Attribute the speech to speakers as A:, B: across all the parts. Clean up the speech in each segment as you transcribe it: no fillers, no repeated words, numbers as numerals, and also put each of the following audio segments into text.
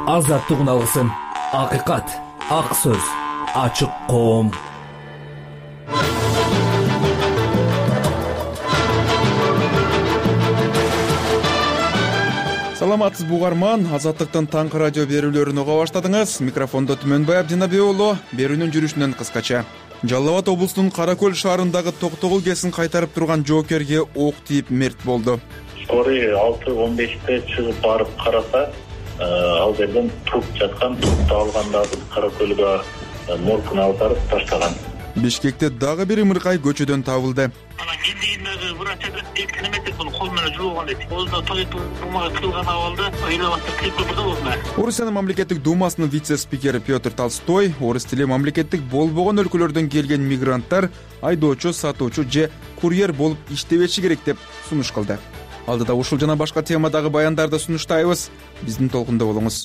A: азаттыгын алгысың. Акыйкат, ак сөз, ачык коом.
B: Саламатсыз бугарман, Азаттыктын таңкы радио берүүлөрүн уга баштадыңыз. Микрофондо Түмөнбай Абдинабиулу. Берүүнүн жүрүшүнөн кыскача. Жалал Абад облусунун Каракөл шаарындагы Токтогул кесин кайтарып турган жоокерге ок тийип мерт болду.
C: Скорый 6:15 чыгып барып караса, ал жерден труп жаткан, трупты алгандарды Каракөлгө моргуна алып барып таштаган.
B: Бишкекте дагы бир ымыркай көчөдөн табылды.
D: Анан кендигиндеги врач эткин эмес, муну кол менен жууган дейт. Колуна тоет урмага кылган абалда ыйлабатып кирип көрдү ордуна.
B: Орусиянын мамлекеттик думасынын вице-спикери Петр Толстой орус тили мамлекеттик болбогон өлкөлөрдөн келген мигранттар айдоочу, сатуучу же курьер болуп иштебеши керек деп сунуш кылды. Алдыда ушул жана башка темадагы баяндарды сунуштайбыз. Биздин толкунда болуңуз.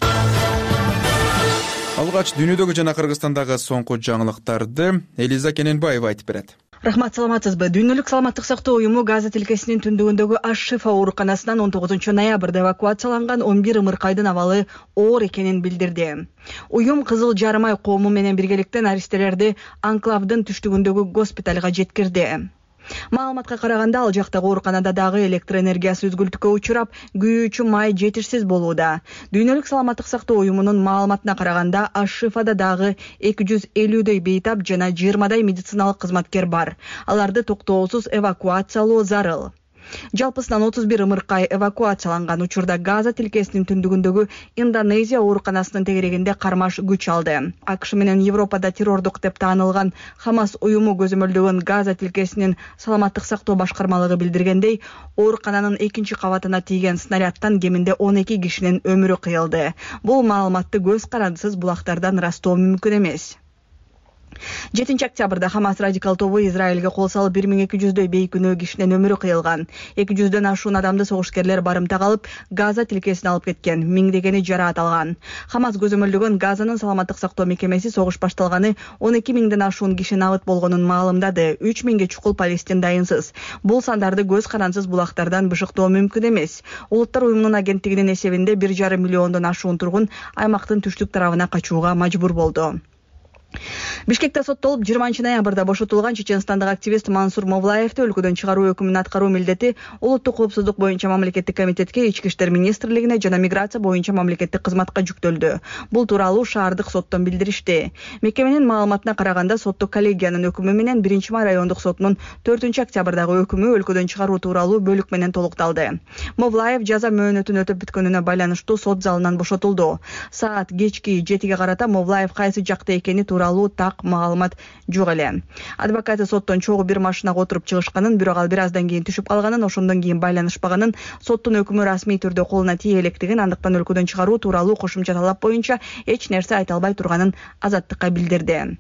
B: Алгач дүйнөдөгү жана Кыргызстандагы соңку жаңылыктарды Элиза Кененбаева айтып берет.
E: Рахмат, саламатсызбы? Дүйнөлүк саламаттык сактоо уюму Газа тилкесинин түндүгүндөгү Аш-Шифа ооруканасынан 19 ноябрда эвакуацияланган 11 ымыркайдын абалы оор экенин билдирди. Уюм Кызыл Жарым ай коому менен биргеликте наристелерди анклавдын түштүгүндөгү госпиталга жеткирди. Маалыматка караганда, ал жактагы ооруканада дагы электр энергиясы үзгүлтүккө учурап, күйүүчү май жетишсиз болууда. Дүйнөлүк саламаттык сактоо уюмунун маалыматына караганда, Аш-Шифада дагы 250дөй бейтап жана 20дай медициналык кызматкер бар. Аларды токтоосуз эвакуациялоо зарыл. Жалпысынан 31 ымыркай эвакуацияланган учурда Газа тилкесинин түндүгүндөгү Индонезия ооруканасынын тегерегинде кармаш күч алды. АКШ менен Европада террордук деп таанылган Хамас уюму көзөмөлдөгөн Газа тилкесинин саламаттык сактоо башкармалыгы билдиргендей, оорукананын 2-кабатына тийген снарядтан кеминде 12 кишинин өмүрү кыйылды. Бул маалыматты көз карандысыз булактардан ырастоо мүмкүн эмес. 7 октябрда Хамас радикал тобу Израилге кол салып 1200дөй бейкүнөө кишинин өмүрү кыйылган. 200дөн ашуун адамды согушкерлер барымта калып, Газа тилкесине алып кеткен, миңдегени жараат алган. Хамас көзөмөлдөгөн Газанын саламаттык сактоо мекемеси согуш башталганы 12 миңден ашуун киши набыт болгонун маалымдады. 3 миңге чукул Палестин дайынсыз. Бул сандарды көз карансыз булактардан бышыктоо мүмкүн эмес. Улуттар уюмунун агенттигинин эсебинде 1,5 миллиондон ашуун тургун аймактын түштүк тарабына качууга мажбур болду. Бишкекте соттолуп 20 ноябрда бошотулган чеченстандык активист Мансур Мовлаевди өлкөдөн чыгаруу өкүмүн аткаруу милдети Улуттук коопсуздук боюнча мамлекеттик комитетке, Ички иштер министрлигине жана миграция боюнча мамлекеттик кызматка жүктөлдү. Бул тууралуу шаардык соттон билдиришти. Мекеменин маалыматына караганда, соттук коллегиянын өкүмү менен 1-май райондук сотунун 4 октябрдагы өкүмү өлкөдөн чыгаруу тууралуу бөлүк менен толукталды. Мовлаев жаза мөөнөтүн өтөп бүткөнүнө байланыштуу сот залынан бошотулду. Саат кечки 7-ге карата Мовлаев кайсы жакта экени тууралуу так маалымат жок эле. Адвокаты соттон чогуу бир машинага отуруп чыгышканын, бирок ал бир аздан кийин түшүп калганын, ошондон кийин байланышпаганын, соттун өкүмү расмий түрдө колуна тие электигин, андыктан өлкөдөн чыгаруу тууралуу кошумча талап боюнча эч нерсе айта албай турганын Азаттыкка билдирди.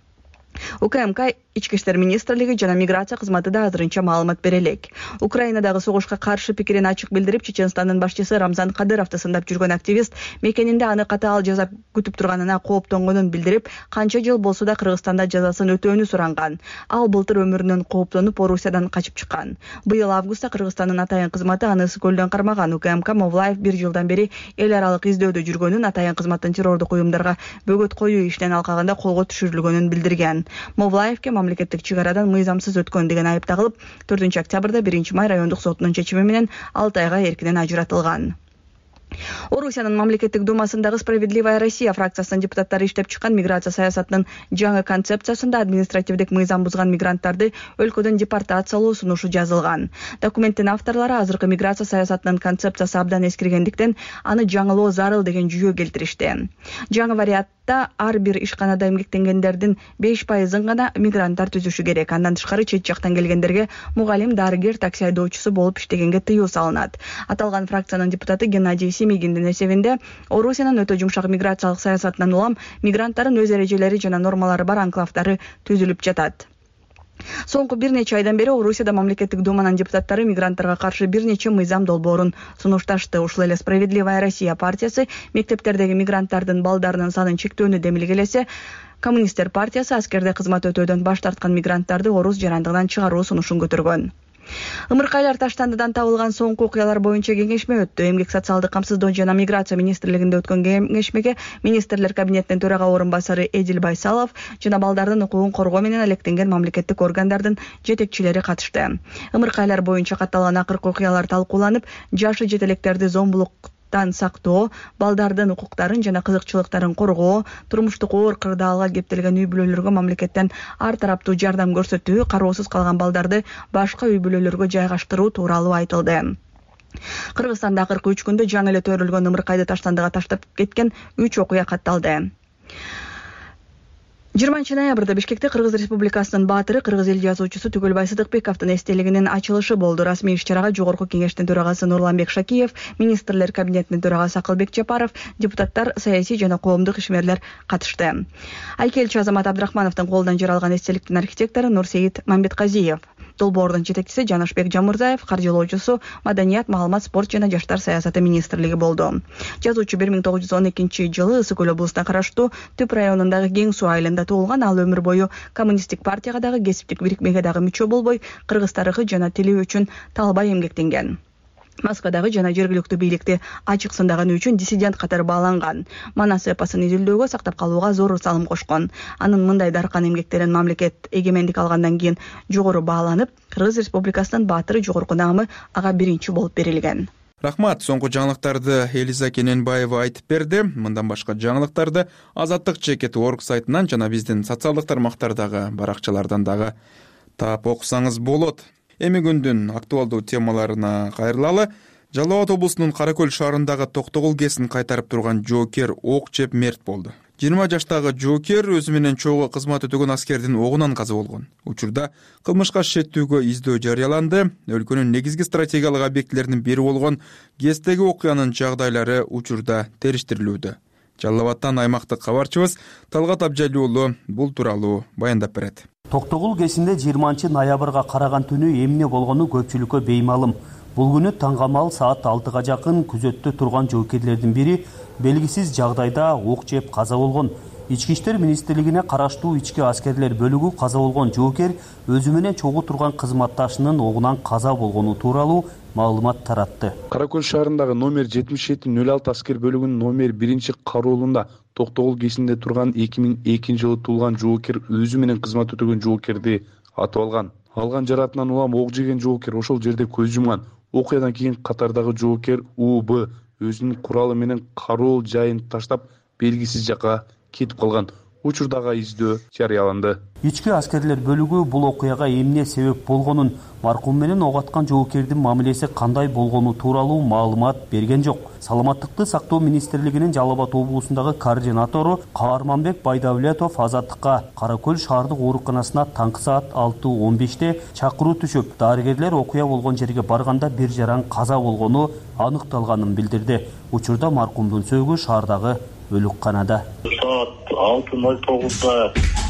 E: УКМК, Ички иштер министрлиги жана миграция кызматы да азырынча маалымат бере элек. Украинадагы согушка каршы пикирин ачык билдирип, Чеченстандын башчысы Рамзан Кадыровду сындап жүргөн активист мекенинде аны катаал жаза күтүп турганына кооптонгонун билдирип, канча жыл болсо да Кыргызстанда жазасын өтөөнү суранган. Ал былтыр өмүрүнөн кооптонуп Орусиядан качып чыккан. Быйыл августта Кыргызстандын атайын кызматы аны ысык көлдөн кармаган. УКМК Мовлаев 1 жылдан бери эл аралык издөөдө жүргөнүн, атайын кызматтын террордук уюмдарга бөгөт коюу ишинен алкагында колго түшүрүлгөнүн билдирген. Мовлаевке мамлекеттик чыгарадан мыйзамсыз өткөн деген айып тагылып, 4 октябрда 1-май райондук сотунун чечими менен 6 айга эркинен ажыратылган. Орусиянын мамлекеттик думасындагы Справедливая Россия фракциясынын депутаттары иштеп чыккан миграция саясатынын жаңы концепциясында административдик мыйзам бузган мигранттарды өлкөдөн депортациялоо сунушу жазылган. Документтин авторлору азыркы миграция саясатынын концепциясы абдан эскиргендиктен аны жаңылоо зарыл деген жүйө келтиришти. Жаңы вариантта ар бир ишканада эмгектенгендердин 5% гана мигранттар түзүшү керек. Андан тышкары чет жактан келгендерге мугалим, дарыгер, такси айдоочусу болуп иштегенге тыюу салынат. Аталган фракциянын депутаты Геннадий Семигиндин эсебинде Орусиянын өтө жумшак миграциялык саясатынан улам мигранттардын өз эрежелери жана нормалары бар анклавдары түзүлүп жатат. Соңку бир нече айдан бери Орусияда мамлекеттик думанын депутаттары мигранттарга каршы бир нече мыйзам долбоорун сунушташты. Ушул эле Справедливая Россия партиясы мектептердеги мигранттардын балдарынын санын чектөөнү демилгелесе, Коммунисттер партиясы аскерде кызмат өтөөдөн баш тарткан мигранттарды орус жарандыгынан чыгаруу сунушун көтөргөн. Ымыркайлар Таштандыдан табылган соңку окуялар боюнча кеңешме өттү. Эмгек социалдык камсыздоо жана миграция министрлигинде өткөн кеңешмеге министрлер кабинетинин төрага орун басары Эдил Байсалов жана балдардын укугун коргоо менен алектенген мамлекеттик органдардын жетекчилери катышты. Ымыркайлар боюнча катталган акыркы окуялар талкууланып, жашы жете электерди зомбулуктан сактоо, балдардын укуктарын жана кызыкчылыктарын коргоо, турмуштук оор кырдаалга кептелген үй бүлөлөргө мамлекеттен ар тараптуу жардам көрсөтүү, кароосуз калган балдарды башка үй бүлөлөргө жайгаштыруу тууралуу айтылды. Кыргызстанда акыркы 3 күндө жаңы эле төрөлгөн Ымыркайды Таштандыга таштап кеткен 3 окуя катталды. 20 ноябрда Бишкекте Кыргыз Республикасынын баатыры, Кыргыз эл жазуучусу Түгөлбай Сыдыкбековдун эстелигинин ачылышы болду. Расмий иш-чарага Жогорку кеңештин төрагасы Нурланбек Шакиев, министрлер кабинетинин төрагасы Акылбек Жапаров, депутаттар, саясий жана коомдук ишмерлер катышты. Айкелчи Азамат Абдрахмановдун колунан жер алган эстеликтин архитектору Нурсейит Мамбетказиев, Долбоордун жетекчиси Жанашбек Жамырзаев, каржылоочусу Маданият, маалымат, спорт жана жаштар саясаты министрлиги болду. Жазуучу 1912-жылы Ысык Көл облусуна караштуу Түп районундагы Кең Суу айылында туулган. Ал өмүр бою коммунисттик партияга дагы, кесиптик бирикмеге дагы мүчө болбой, кыргыз тарыхы жана тили үчүн талбай эмгектенген. Москвадагы жана жергиликтүү бийликти ачык сындаганы үчүн диссидент катары бааланган. Манас эпосун изилдөөгө, сактап калууга зор салым кошкон. Анын мындай даркан эмгектерин мамлекет эгемендик алгандан кийин жогору бааланып, Кыргыз Республикасынын баатыры жогорку наамы ага биринчи болуп берилген.
B: Рахмат, соңку жаңылыктарды Элиза Кененбаева айтып берди. Мындан башка жаңылыктарды Азаттык /org сайтынан жана биздин социалдык тармактардагы баракчалардан дагы таап окусаңыз болот. Эми күндүн актуалдуу темаларына кайрылалы. Жалал Абад облусунун Каракөл шаарындагы Токтогул КЭСин кайтарып турган жоокер ок жеп мерт болду. 20 жаштагы жоокер өзү менен чогуу кызмат өтөгөн аскердин огунан каза болгон. Учурда кылмышка шеттүүгө издөө жарыяланды. Өлкөнүн негизги стратегиялык объектилеринин бири болгон КЭСтеги окуянын жагдайлары учурда териштирилүүдө. Жалал Абадтан аймактык кабарчыбыз Талгат Абжалиулу бул тууралуу баяндап берет.
F: Токтогул КЭСинде 20 ноябрга караган түнү эмне болгону көпчүлүккө беймалым. Бул күнү таңгамал саат 6-га жакын күзөттө турган жоокерлердин бири белгисиз жагдайда ок жеп каза болгон. Ички иштер министрлигине караштуу ички аскерлер бөлүгү каза болгон жоокер өзү менен чогуу турган кызматташынын огунан каза болгону тууралуу маалымат таратты.
G: Каракөл шаарындагы номер 7706 аскер бөлүгүнүн номер 1 кароолунда Токтогул КЭСинде турган 2002-жылы туулган жоокер өзү менен кызмат өтөгөн жоокерди атып алган. Алган жаратынан улам ок жеген жоокер ошол жерде көз жумган. Окуядан кийин катардагы жоокер УБ өзүнүн куралы менен кароол жайын таштап белгисиз жакка кетип калган. Учурдагы издөө жарыяланды.
F: Ички аскерлер бөлүгү бул окуяга эмне себеп болгонун, маркум менен ок аткан жоокердин мамилеси кандай болгону тууралуу маалымат берген жок. Саламаттыкты сактоо министрлигинин Жалал Абад облусундагы координатору Каарманбек Байдавлетов Азаттыкка Каракөл шаардык ооруканасына таңкы саат 6:15 чакыруу түшүп, дарыгерлер окуя болгон жерге барганда бир жаран каза болгону аныкталганын билдирди. Учурда маркумдун сөөгү шаардагы өлүкканада.
C: Saat 6:09'da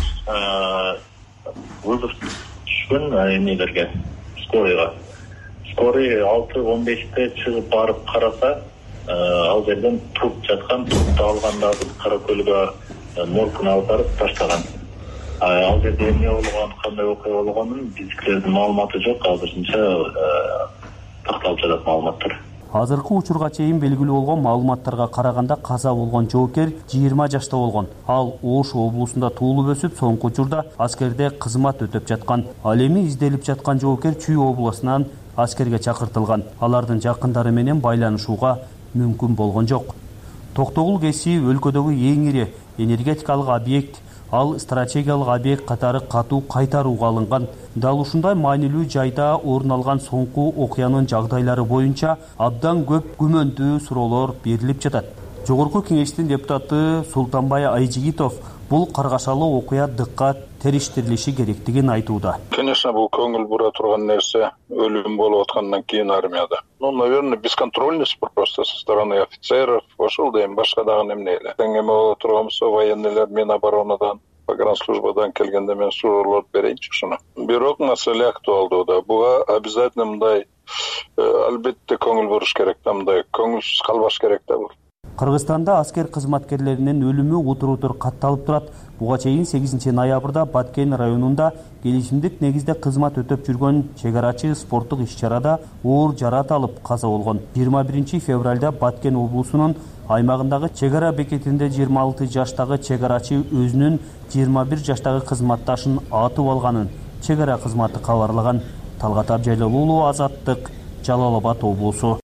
C: vızıf düşkün emnilerge, skoriga. Skori 6:15'te çıkıp barıp karasa, al жерден туруп жаткан, турупта алгандарды Каракөлгө моргуна алып таштаган. Ал жерде эмне болгон, кандай окуя болгонун биздикилердин маалыматы жок, азырынча такталып жатат маалыматтар.
F: Азыркы учурга чейин белгилүү болгон маалыматтарга караганда каза болгон жоокер 20 жашта болгон. Ал Ош облусунда туулуп өсүп, соңку учурда аскерде кызмат өтөп жаткан. Ал эми изделип жаткан жоокер Чүй облусунан аскерге чакыртылган. Алардын жакындары менен байланышууга мүмкүн болгон жок. Токтогул КЭСи өлкөдөгү эң ири энергетикалык объект. Ал стратегиялык объект катары катуу кайтарууга алынган. Дал ушундай маанилүү жайда орун алган соңку окуянын жагдайлары боюнча абдан көп күмөндүү суроолор берилип жатат. Жогорку кеңештин депутаты Султанбай Айжигитов бул каргашалуу окуя дыккат териштирилиши керектигин айтууда.
H: Конечно, бул көңүл бура турган нерсе өлүм болуп аткандан кийин армияда. Наверное, бесконтрольность просто со стороны офицеров, ошол дейм башка дагы эмнелер. Эме боло турган болсо военныйлар Миноборонадан, погранслужбадан келгенде мен суроолор берейинчи ушуну. Бирок маселе актуалдуу да. Буга обязательно мындай албетте көңүл буруш керек да, мындай көңүлсүз калбаш керек да бул.
F: Кыргызстанда аскер кызматкерлеринин өлүмү утур-утур катталып турат. Буга чейин 8 ноябрда Баткен районунда келишимдик негизде кызмат өтөп жүргөн чек арачы спорттук иш-чарада оор жараат алып каза болгон. 21 февралда Баткен облусунун аймагындагы чек ара бекетинде 26 жаштагы чек арачы өзүнүн 21 жаштагы кызматташын атып алганын чек ара кызматы кабарлаган. Талгат Абжайлуулу, Азаттык, Жалал Абад облусу.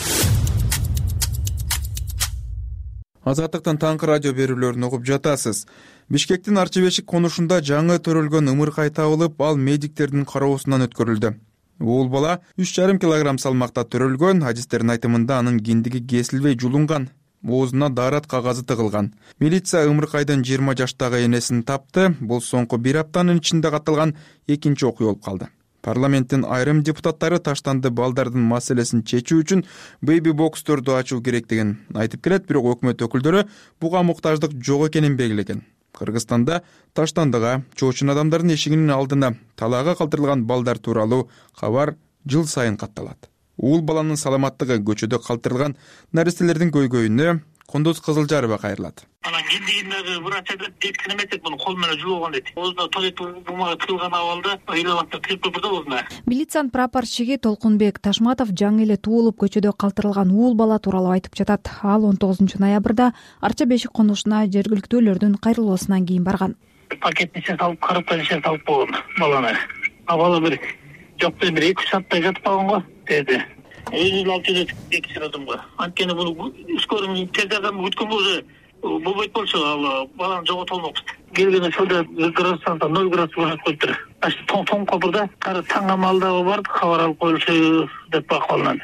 B: Азаттыктан таңкы радио берүүлөрүн угуп жатасыз. Бишкектин Арчыбешик конушунда жаңы төрөлгөн ымыркай табылып, ал медиктердин кароосунан өткөрүлдү. Уул бала 3,5 килограмм салмакта төрөлгөн, адистердин айтымында анын киндиги кесилбей жулунган, оозуна даарат кагазы тыгылган. Милиция ымыркайдын 20 жаштагы энесин тапты. Бул соңку бир аптанын ичинде катталган экинчи окуя болуп калды. Парламенттин айрым депутаттары таштанды балдардын маселесин чечүү үчүн бейби боксторду ачуу керек деген айтып келет, бирок өкмөт өкүлдөрү буга муктаждык жок экенин белгилеген. Кыргызстанда таштандыга, чоочун адамдардын эшигинин алдына талаага калтырылган балдар тууралуу кабар жыл сайын катталат. Уул баланын саламаттыгы көчөдө калтырылган наристелердин көйгөйүнө Кондоз Кызылжарова кайрылат.
D: Анан кендигиндеги врач айтат, деткин эмес экен, муну кол менен жууган дейт. Оозуна туалет бумага тыгылган абалда ыйлап атып кирип көрдү оозуна.
I: Милициянын прапорщиги Толкунбек Ташматов жаңы эле туулуп көчөдө калтырылган уул бала тууралуу айтып жатат. Ал 19 ноябрда Арча-Бешик конушуна жергиликтүүлөрдүн кайрылуусунан кийин барган.
D: Пакеттин ичине салып, караптын ичине салып койгон баланы. Бала бир жок бир 2 сааттай жатып калган го деди. Өзүн алып жүрөт экинчи адамга. Анткени бул скорый тез жардам өткөн уже болбойт болчу, ал баланы жогото болмокпуз. Келген учурда градустанса 0 градус көрсөтүп коюптур. Тоң кобурда кара таң амалдагы барды, кабар алып коюлушу деп бакалган.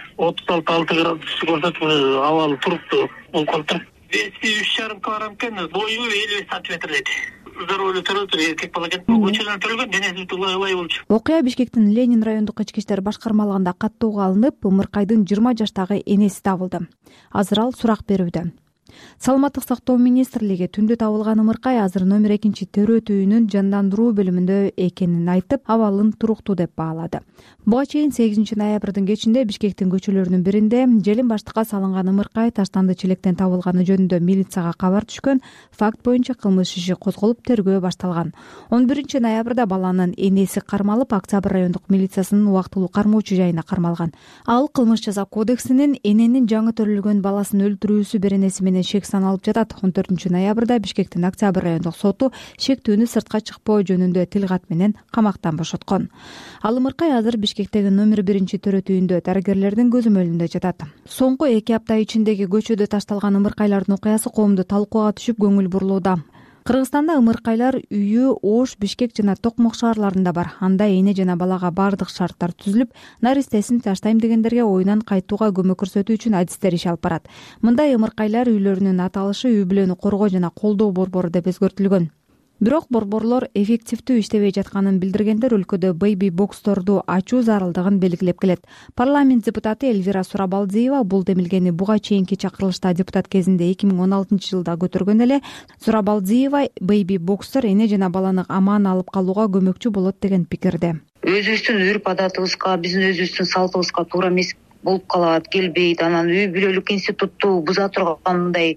D: 36 градус көрсөтүп абалы туруктуу болуп калыптыр. Веси 3,5 килограмм экен, бою 50 сантиметр дейт. Здоровье төрөтүр, эркек бала экен. Көчөлөн төрөлгөн, денеси улай болчу.
I: Окуя Бишкектин Ленин райондук ички иштер башкармалыгында каттоого алынып, ымыркайдын 20 жаштагы энеси табылды. Азыр ал сурак берүүдө. Саламаттык сактоо министрлиги түндө табылган ымыркай азыр номер 2 төрөт үйүнүн жандандыруу бөлүмүндө экенин айтып, абалын туруктуу деп баалады. Буга чейин 8 ноябрдын кечинде Бишкектин көчөлөрүнүн биринде желин баштыкка салынган ымыркай таштанды челектен табылганы жөнүндө милицияга кабар түшкөн. Факт боюнча кылмыш иши козголуп, тергөө башталган. 11 ноябрда баланын энеси кармалып, Октябрь райондук милициясынын убактылуу кармоочу жайына кармалган. Ал кылмыш жаза кодексинин эненин жаңы төрөлгөн баласын өлтүрүүсү беренеси менен шек саналып жатат. 14 ноябрда Бишкектин Октябрь райондук соту шектүүнү сыртка чыкпоо жөнүндө тилгат менен камактан бошоткон. Ал ымыркай азыр Бишкектеги номер 1 төрөт үйүндө дарыгерлердин көзөмөлүндө жатат. Соңку 2 апта ичиндеги көчөдө ташталган ымыркайлардын окуясы коомду талкууга түшүп көңүл бурулууда. Кыргызстанда ымыркайлар үйү Ош, Бишкек жана Токмок шаарларында бар. Анда эне жана балага бардык шарттар түзүлүп, наристесин таштайм дегендерге оюнан кайтууга көмөк көрсөтүү үчүн адистер иш алып барат. Мындай ымыркайлар үйлөрүнүн аталышы үй бүлөнү коргоо жана колдоо борбору деп өзгөртүлгөн. Бирок борборлор эффективдүү иштебей жатканын билдиргендер өлкөдө бейби боксторду ачуу зарылдыгын белгилеп келет. Парламент депутаты Эльвира Сурабалдиева бул демилгени буга чейинки чакырылышта депутат кезинде 2016 жылда көтөргөн эле. Сурабалдиева бейби бокстор эне жана баланы аман алып калууга көмөкчү болот деген пикирде.
J: Өзүбүздүн үрп адатыбызга, биздин өзүбүздүн салтыбызга туура эмес болуп калат, келбейт. Анан үй бүлөлүк институтту буза тургандай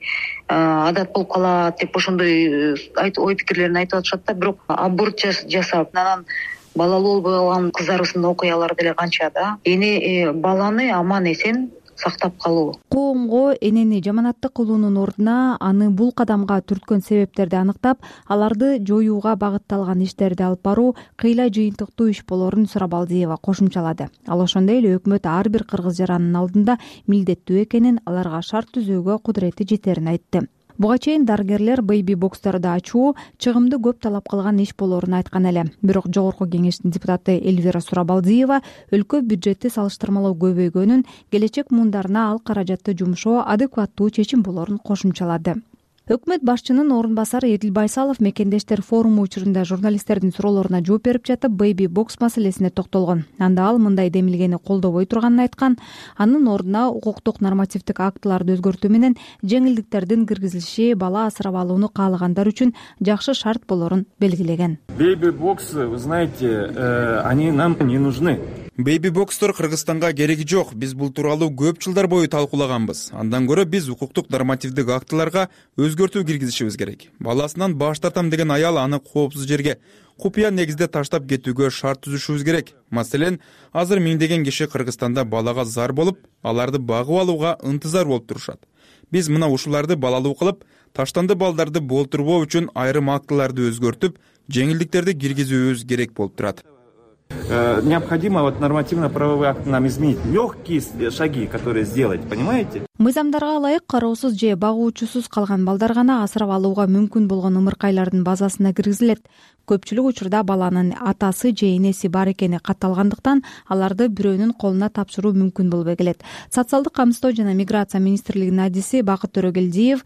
J: адат болуп калат деп ошондой ой пикирлерин айтып атышат да. Бирок аборт жасап, анан балалуу болбой калган кыздарыбыздын окуялары деле канча да. Эне баланы аман эсен сактап калуу.
I: Коомго энени жаманаттык кылуунун ордуна аны бул кадамга түрткөн себептерди аныктап, аларды жоюуга багытталган иштерди алып баруу кыйла жыйынтыктуу иш болорун Сурабалдиева кошумчалады. Ал ошондой эле өкмөт ар бир кыргыз жаранын алдында милдеттүү экенин, аларга шарт түзүүгө кудурети жетерин айтты. Буга чейин дарыгерлер бейби боксторду ачуу чыгымды көп талап кылган иш болорун айткан эле. Бирок жогорку кеңештин депутаты Эльвира Сурабалдиева өлкө бюджетти салыштырмалуу көбөйгөнүн, келечек муундарына ал каражатты жумшоо адекваттуу чечим болорун кошумчалады. Өкмөт башчынын орун басары Эдил Байсалов мекендештер форуму учурунда журналисттердин суроолоруна жооп берип жатып, бейби бокс маселесине токтолгон. Анда ал мындай демилгени колдобой турганын айткан. Анын ордуна укуктук нормативдик актыларды өзгөртүү менен жеңилдиктердин киргизилиши бала асырап алууну каалагандар үчүн жакшы шарт болорун белгилеген.
K: Бейби боксы, вы знаете, они нам не нужны.
B: Baby boxтор Кыргызстанга кереги жок. Биз бул тууралуу көп жылдар бою талкуулаганбыз. Андан көрө биз укуктук нормативдик актыларга өзгөртүү киргизишибиз керек. Баласынан баш тартам деген аял аны коопсуз жерге, купуя негизде таштап кетүүгө шарт түзүшүбүз керек. Маселен, азыр миңдеген киши Кыргызстанда балага зар болуп, аларды багып алууга ынтызар болуп турушат. Биз мына ушуларды балалуу кылып, таштанды балдарды болтурбоо үчүн айрым актыларды өзгөртүп, жеңилдиктерди киргизүүбүз керек болуп турат.
K: Необходимо нормативно-правовые акты нам изменить. Легкие шаги, которые сделать, понимаете?
I: Мыйзамдарга ылайык кароосуз же багуучусуз калган балдар гана асырап алууга мүмкүн болгон ымыркайлардын базасына киргизилет. Көпчүлүк учурда баланын атасы же энеси бар экени катталгандыктан аларды бирөөнүн колуна тапшыруу мүмкүн болбой келет. Социалдык камсыздоо жана миграция министрлигинин адиси Бакыт Төрөгелдиев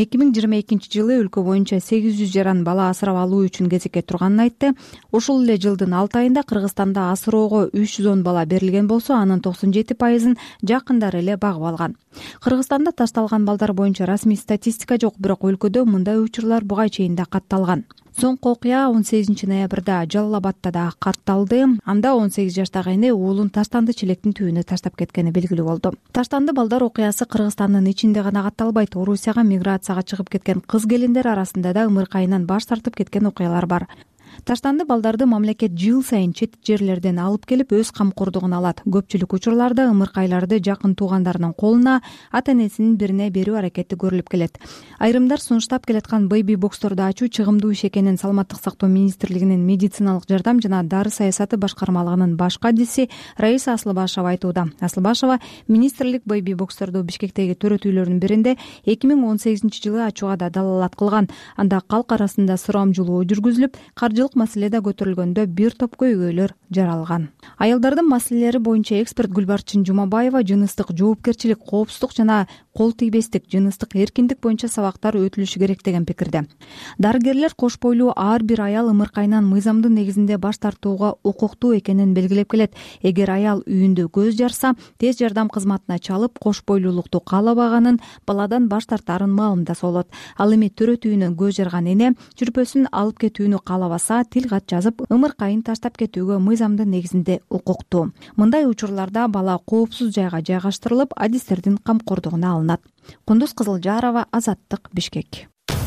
I: 2022-жылы өлкө боюнча 800 жаран бала асырап алуу үчүн кезекке турганын айтты. Ушул эле жылдын 6 айында Кыргызстанда асыроого 310 бала берилген болсо, анын 97%-ын жакындары эле багып алган. Кыргызстанда ташталган балдар боюнча расмий статистика жок, бирок өлкөдө мындай учурлар буга чейин да катталган. Соңку окуя 18 ноябрда Жалал Абадта да катталды. Анда 18 жаштагы эне уулун таштанды челектин түбүнө таштап кеткени белгилүү болду. Таштанды балдар окуясы Кыргызстандын ичинде гана катталбайт. Орусияга миграцияга чыгып кеткен кыз келиндер арасында да ымыркайынан баш тартып кеткен окуялар бар. Таштанды балдарды мамлекет жыл сайын чет жерлерден алып келип өз камкордугуна алат. Көпчүлүк учурларда ымыркайларды жакын туугандарынын колуна, ата-энесинин бирине берүү аракети көрүлүп келет. Айрымдар сунуштап келаткан бейби боксторду ачуу чыгымдуу иш экенин Саламаттык сактоо министрлигинин медициналык жардам жана дары саясаты башкармалыгынын баш кадиси Раиса Асылбашева айтууда. Асылбашева министрлик бейби боксторду Бишкектеги төрөтүүлөрдүн биринде 2018-жылы ачууга да далалат кылган. Анда калк арасында сурамжылоо жүргүзүлүп, каржылык маселеде көтөрүлгөндө бир топ көйгөйлөр жаралган. Аялдардын маселелери боюнча эксперт Гүлбарчын Жумабаева жыныстык жоопкерчилик, коопсуздук жана кол тийбестик, жыныстык эркиндик боюнча сабактар өтүлүшү керек деген пикирде. Дарыгерлер кош бойлуу ар бир аял ымыркайынан мыйзамдын негизинде баш тартууга укуктуу экенин белгилеп келет. Эгер аял үйүндө көз жарса, тез жардам кызматына чалып, кош бойлуулукту каалабаганын, баладан баш тартарын маалымдаса болот. Ал эми төрөтүүнөн көз жарган эне чүрпөсүн алып кетүүнү каалабаса, тил кат жазып, ымыркайын таштап кетүүгө мыйзамдын негизинде укуктуу. Мындай учурларда бала коопсуз жайга жайгаштырылып, адистердин камкордугуна алынат. Кундуз Кызылжарова, Азаттык, Бишкек.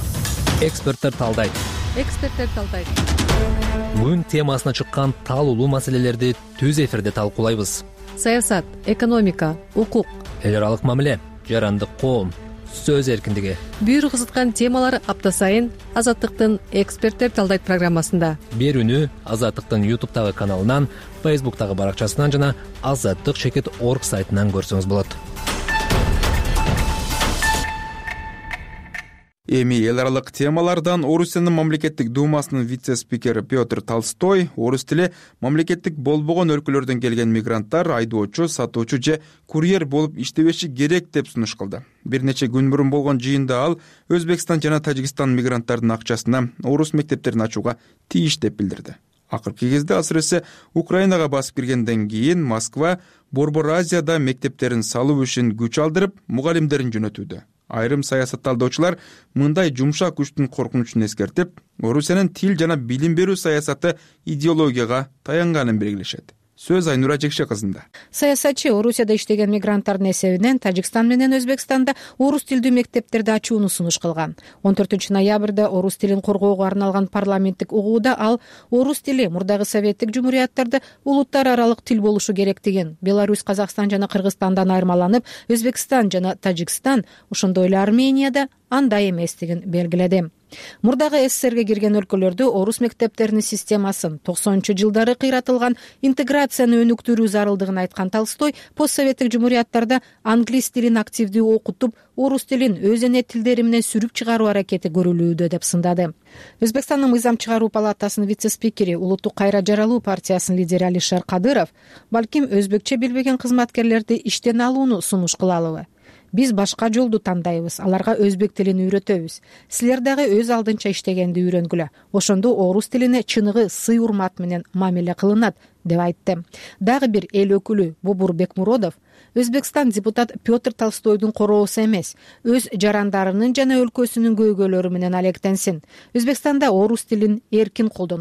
A: Эксперттер талдайт. Күн темасына чыккан талуулуу маселелерди түз эфирде талкуулайбыз.
L: Саясат, экономика, укук,
A: эл аралык мамиле, жарандык коом, сөз эркиндиги.
L: Бүйүр кызыткан темалар апта сайын Азаттыктын эксперттер талдайт программасында.
A: Берүүнү Азаттыктын YouTube'тагы каналынан, Facebook'тагы баракчасынан жана azattik.org сайтынан көрсөңүз болот.
B: Эми эл аралык темалардан Орусиянын мамлекеттик думасынын вице-спикери Петр Толстой орус тили мамлекеттик болбогон өлкөлөрдөн келген мигранттар айдоочу, сатуучу же курьер болуп иштебеши керек деп сунуш кылды. Бир нече күн мурун болгон жыйында ал Өзбекстан жана Тажикстан мигранттардын акчасына орус мектептерин ачууга тийиш деп билдирди. Акыркы кезде асырысы Украинага басып киргенден кийин Москва Борбор Азияда мектептерин салуу үчүн күч алдырып, мугалимдерин жөнөтүүдө. Айрым саясатталдоочулар мындай жумшак күчтүн коркунучун эскертип, Орусиянын тил жана билим берүү саясаты идеологияга таянганын белгилешет. Сөз Айнура Жекше кызында.
L: Саясатчы Орусияда иштеген мигранттардын эсебинен Тажикстан менен Өзбекстанда орус тилдүү мектептерди ачууну сунуш кылган. 14 ноябрда орус тилин коргоого арналган парламенттик угууда ал орус тили мурдагы советтик жумурияттарда улуттар аралык тил болушу керектигин, Беларусь, Казакстан жана Кыргызстандан айырмаланып, Өзбекстан жана Тажикстан, ошондой эле Арменияда андай эместигин белгиледи. Мурдагы СССРге кирген өлкөлөрдө орус мектептеринин системасын 90-жылдары кыйратылган интеграцияны өнүктүрүү зарылдыгын айткан Толстой постсоветтик жумурияттарда англис тилин активдүү окутуп, орус тилин өз эне тилдери менен сүрүп чыгаруу аракети көрүлүүдө деп сындады. Өзбекстандын мыйзам чыгаруу палатасынын вице-спикери, Улуттук кайра жаралуу партиясынын лидери Алишер Кадыров балким өзбекче билбеген кызматкерлерди иштен алууну сунуш кылалыбы? Биз башка жолду тандайбыз, аларга өзбек тилин үйрөтөбүз. Силер дагы өз алдынча иштегенди үйрөнгүлө. Ошондо орус тилине чыныгы сый урмат менен мамиле кылынат, деп айтты. Дагы бир эл өкүлү Бобур Бекмуродов Өзбекстан депутат Петр Толстойдун короосу эмес, өз жарандарынын жана өлкөсүнүн көйгөйлөрү менен алектенсин. Өзбекстанда орус тилин эркин колдонушат.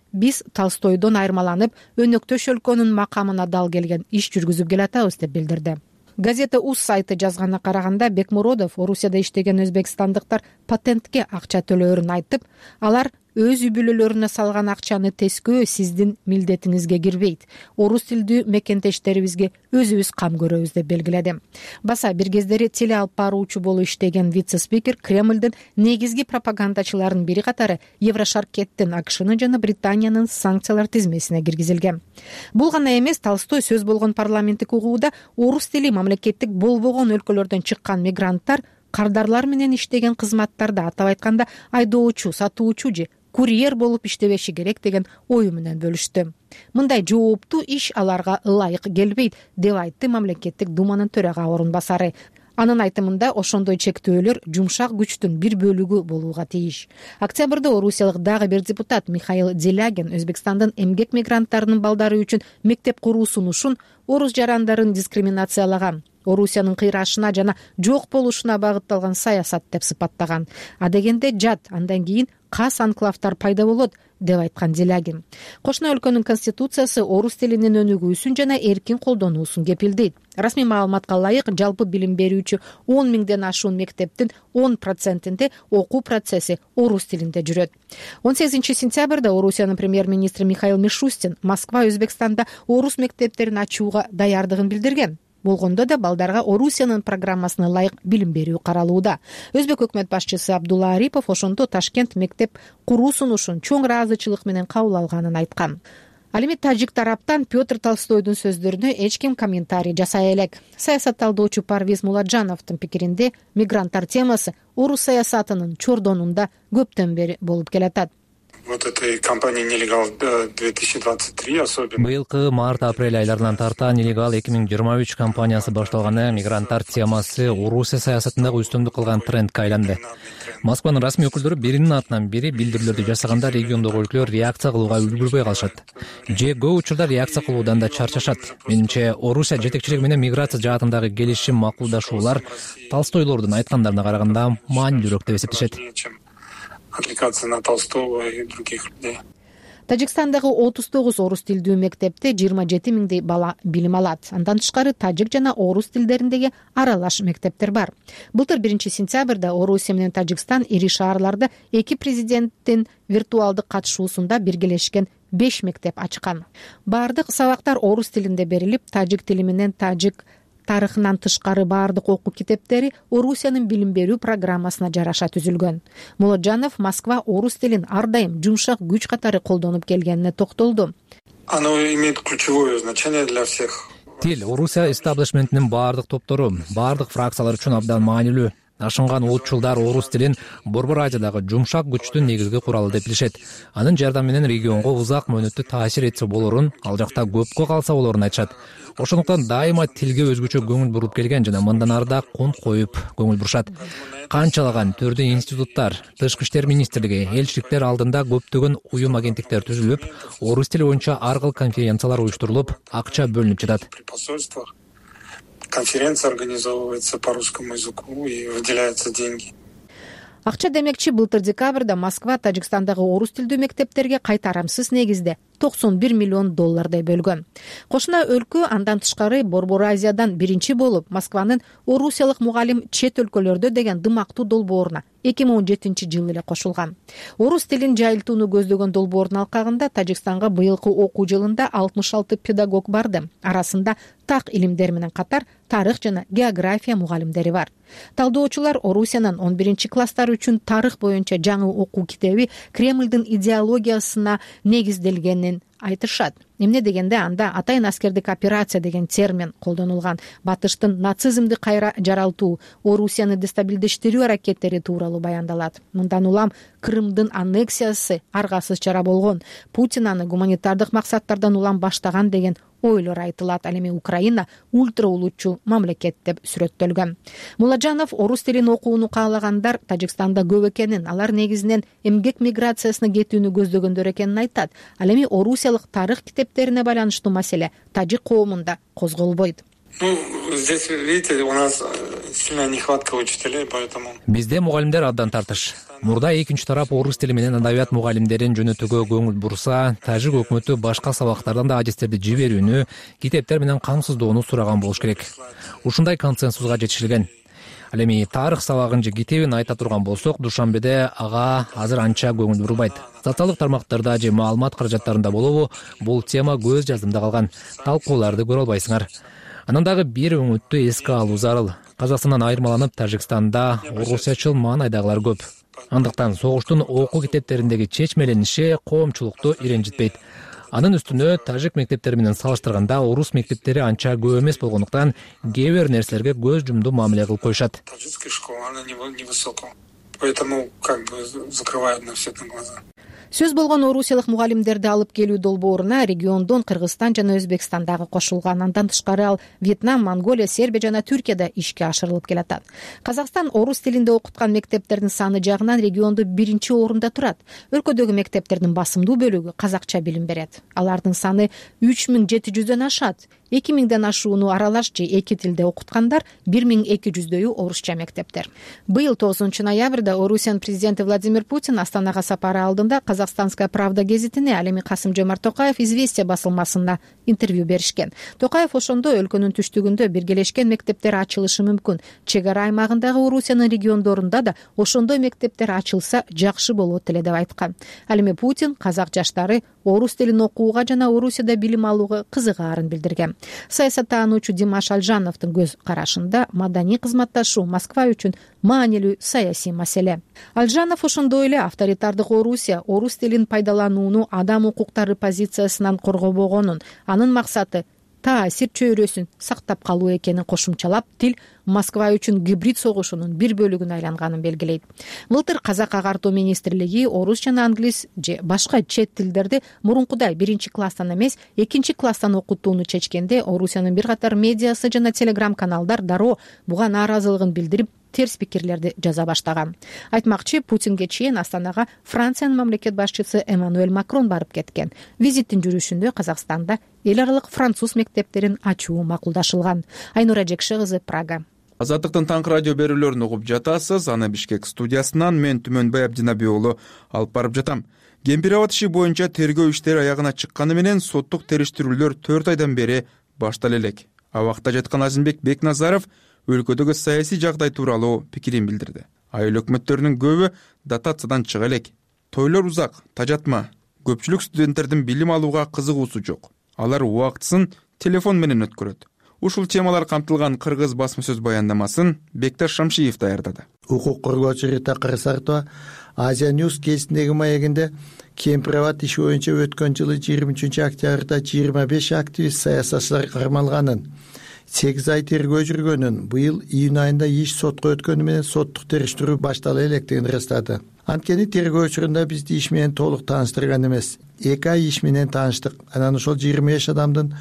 L: биз Толстойдон айырмаланып өнөктөш өлкөнүн макамына дал келген иш жүргүзүп келатабыз деп билдирди. Газета УЗ сайты жазганына караганда Бекмуродов Орусияда иштеген өзбекстандыктар патентке акча төлөөрүн айтып, алар өз үй бүлөлөрүнө салган акчаны тескөө сиздин милдетиңизге кирбейт. Орус тилдүү мекендештерибизге өзүбүз кам көрөбүз деп белгиледи. Баса бир кездери теле алып баруучу болуп иштеген вице-спикер Кремлдин негизги пропагандачыларынын бири катары Еврошаркеттин АКШнын жана Британиянын санкциялар тизмесине киргизилген. Бул гана эмес, Толстой сөз болгон парламенттик угууда орус тили мамлекеттик болбогон өлкөлөрдөн чыккан мигранттар кардарлар менен иштеген кызматтарда, атап айтканда айдоочу, сатуучу же курьер болуп иштебеши керек деген ою менен бөлүштү. Мындай жооптуу иш аларга ылайык келбейт деп айтты мамлекеттик думанын төрага орун басары. Анын айтымында ошондой чектөөлөр жумшак күчтүн бир бөлүгү болууга тийиш. Октябрда орусиялык дагы бир депутат Михаил Делягин Өзбекстандын эмгек мигранттарынын балдары үчүн мектеп куруу сунушун орус жарандарын дискриминациялаган, Орусиянын кыйрашына жана жок болушуна багытталган саясат деп сыпаттаган. Адегенде жат, андан кийин кас анклавтар пайда болот деп айткан Делягин. Кошуна өлкөнүн конституциясы орус тилинин өнүгүүсүн жана эркин колдонуусун кепилдейт. Расмий маалыматка ылайык, жалпы билим берүүчү 10 миңден ашуун мектептин 10%-нде окуу процесси орус тилинде жүрөт. 18 сентябрда Орусиянын премьер-министри Михаил Мишустин Москва Өзбекстанда орус мектептерин ачууга даярдыгын билдирген. Болгондо да балдарга Орусиянын программасына ылайык билим берүү каралууда. Өзбек өкмөт башчысы Абдулла Арипов ошондо Ташкент мектеп куруу сунушун чоң ыраазычылык менен кабыл алганын айткан. Ал эми тажик тараптан Петр Толстойдун сөздөрүнө эч ким комментарий жасай элек. Саясатталдоочу Парвиз Муладжановдун пикиринде мигранттар темасы орус саясатынын чордонунда көптөн бери болуп келатат.
M: Вот этой кампании «Нелегал 2023» особенно.
A: Быйылкы март-апрель айларынан тарта «Нелегал 2023» кампаниясы башталганы мигранттар темасы Орусия саясатындагы үстөмдүк кылган трендке айланды. Москванын расмий өкүлдөрү биринин артынан бири билдирүүлөрдү жасаганда региондогу өлкөлөр реакция кылууга үлгүрбөй калышат. Же көп учурда реакция кылуудан да чарчашат. Менимче Орусия жетекчилиги менен миграция жаатындагы келишим, макулдашуулар Толстойлордун айткандарына караганда маанилүүрөөк деп эсептешет.
M: Отвлекаться на Толстого и других людей.
L: Тажикстандагы 39 орус тилдүү мектепте 27 миңдей бала билим алат. Андан тышкары тажик жана орус тилдериндеги аралаш мектептер бар. Былтыр 1 сентябрда Орусия менен Тажикстан ири шаарларда эки президенттин виртуалдык катышуусунда биргелешкен 5 мектеп ачкан. Бардык сабактар орус тилинде берилип, тажик тили менен тажик тарыхынан тышкары баардык окуу китептери Орусиянын билим берүү программасына жараша түзүлгөн. Муладжанов Москва орус тилин ар дайым жумшак күч катары колдонуп келгенине токтолду.
M: Оно имеет ключевое значение для всех.
A: Тил Орусия эстаблишментинин баардык топтору, баардык фракциялар үчүн абдан маанилүү. Ашынган улутчулдар орус тилин Борбор Азиядагы жумшак күчтүн негизги куралы деп билишет. Анын жардамы менен регионго узак мөөнөттө таасир этсе болорун, ал жакта көпкө калса болорун айтышат. Ошондуктан дайыма тилге өзгөчө көңүл буруп келген жана мындан арда конт коюп көңүл бурушат. Канчалаган түрдүү институттар, Тышкы иштер министрлиги, элчиликтер алдында көптөгөн уюм агенттиктер түзүлүп, орус тили боюнча ар кыл конференциялар уюштурулуп, акча бөлүнүп жатат.
M: Конференция организовывается по русскому языку и выделяются деньги.
L: Акча демекчи былтыр декабрда Москва Тажикстандагы орус тилдүү мектептерге кайтарамсыз негизде $91 миллион бөлгөн. Кошуна өлкө андан тышкары Борбор Азиядан биринчи болуп Москванын орусиялык мугалим чет өлкөлөрдө деген дымактуу долбооруна 2017 эле кошулган. Орус тилин жайылтууну көздөгөн долбоордун алкагында Тажикстанга быйылкы окуу жылында 66 педагог барды. Арасында так илимдер менен катар тарых жана география мугалимдери бар. Талдоочулар Орусиянын 11-класстар үчүн тарых боюнча жаңы окуу китеби Кремлдин идеологиясына негизделгенин айтышат. Эмне дегенде анда атайын аскердик операция деген термин колдонулган. Батыштын нацизмди кайра жаралтуу, Орусияны дестабилдештирүү аракеттери тууралуу баяндалат. Мындан улам Крымдын аннексиясы аргасыз чара болгон, Путин аны гуманитардык максаттардан улам баштаган деген ойлор айтылат. Ал эми Украина ультра улутчул мамлекет деп сүрөттөлгөн. Муладжанов орус тилин окууну каалагандар Тажикстанда көп экенин, алар негизинен эмгек миграциясына кетүүнү көздөгөндөр экенин айтат. Ал эми орусиялык тарых китептерине байланыштуу маселе тажик коомунда козголбойт.
M: Здесь, видите, у нас сильная нехватка учителей, поэтому...
A: Бизде мугалимдер абдан тартыш. Мурда экинчи тарап орус тили менен адабият мугалимдерин жөнөтүүгө көңүл бурса, тажик өкмөтү башка сабактардан да адистерди жиберүүнү, китептер менен камсыздоону сураган болуш керек. Ушундай консенсусга жетишилген. Ал эми тарых сабагын же китебин айта турган болсок, Душанбеде ага азыр анча көңүл бурбайт. Социалдык тармактарда же маалымат каражаттарында болобу, бул тема көз жаздымда калган. Талкууларды көрө албайсыңар. Анан дагы бир өңүттү эске алуу зарыл. Казакстандан айырмаланып, Тажикстанда орусячыл маанайдагылар көп. Андыктан согуштун окуу китептериндеги чечмелениши коомчулукту иренжитпейт. Анын үстүнө тажик мектептери менен салыштырганда орус мектептери анча көп эмес болгондуктан кээ бир нерселерге көз жумду мамиле кылып коюшат.
M: Таджикская школа, она невысокая. Поэтому закрывают на все это глаза.
L: Сөз болгон орусиялык мугалимдерди алып келүү долбооруна региондон Кыргызстан жана Өзбекстан дагы кошулган. Андан тышкары ал Вьетнам, Монголия, Сербия жана Түркияда ишке ашырылып келатат. Казакстан орус тилинде окуткан мектептердин саны жагынан региондо биринчи орунда турат. Өлкөдөгү мектептердин басымдуу бөлүгү казакча билим берет. Алардын саны 3700дөн ашат. 2000ден ашууну аралаш же эки тилде окуткандар 1200дөйү орусча мектептер. Быйыл 9 ноябрда Орусиянын президенти Владимир Путин Астанага сапары алдында Казахстанская правда гезитине, ал эми Касым-Жомарт Токаев Известия басылмасына интервью беришкен. Токаев ошондо өлкөнүн түштүгүндө биргелешкен мектептер ачылышы мүмкүн. Чек ара аймагындагы Орусиянын региондорунда да ошондой мектептер ачылса жакшы болот эле деп айткан. Ал эми Путин казак жаштары орус тилин окууга жана Орусияда билим алууга кызыгаарын билдирген. Саясаттануучу Димаш Алжановдун көз карашында маданий кызматташуу Москва үчүн маанилүү саясий маселе. Алжанов ошондой эле авторитардык Орусия орус тилин пайдаланууну адам укуктары позициясынан коргобогонун, анын максаты таасир чөйрөсүн сактап калуу экенин кошумчалап, тил Москва үчүн гибрид согушунун бир бөлүгүнө айланганын белгилейт. Былтыр Казак агартуу министрлиги орус жана англис же башка чет тилдерди мурункудай биринчи класстан эмес, экинчи класстан окутууну чечкенде, Орусиянын бир катар медиасы жана телеграм каналдар дароо буга нааразылыгын билдирип, терс пикирлерди жаза баштаган. Айтмакчы, Путинге чейин Астанага Франциянын мамлекет башчысы Эммануэль Макрон барып кеткен. Визиттин жүрүшүндө Казакстанда эл аралык француз мектептерин ачуу макулдашылган. Айнура Жекше кызы, Прага.
B: Азаттыктын таңкы радио берүүлөрүн угуп жатасыз. Аны Бишкек студиясынан мен Түмөнбай Абдинаби уулу алып барып жатам. Кемпирабад иши боюнча тергөө иштери аягына чыкканы менен соттук териштирүүлөр 4 айдан бери баштале элек. Абакта жаткан Азимбек Бекназаров өлкөдөгү саясий жагдай тууралуу пикирин билдирди. Айыл өкмөттөрүнүн көбү дотациядан чыга элек. Тойлор узак, тажатма. Көпчүлүк студенттердин билим алууга кызыгуусу жок. Алар убактысын телефон менен өткөрөт. Ушул темалар камтылган кыргыз басма сөз баяндамасын Бекташ Шамшиев даярдады.
N: Укук коргоочу Рита Кырсартова Азия Ньюс кезиндеги маегинде Кемпирабад иши боюнча өткөн жылы 23 октябрда 25 активист саясатчылар кармалганын, 8 ай тергөө жүргөнүн, быйыл июнь айында иш сотко өткөнү менен соттук териштирүү баштала электигин ырастады. Анткени тергөө учурунда бизди иш менен толук тааныштырган эмес. 2 ай иш менен тааныштык. Анан ошол 25 адамдын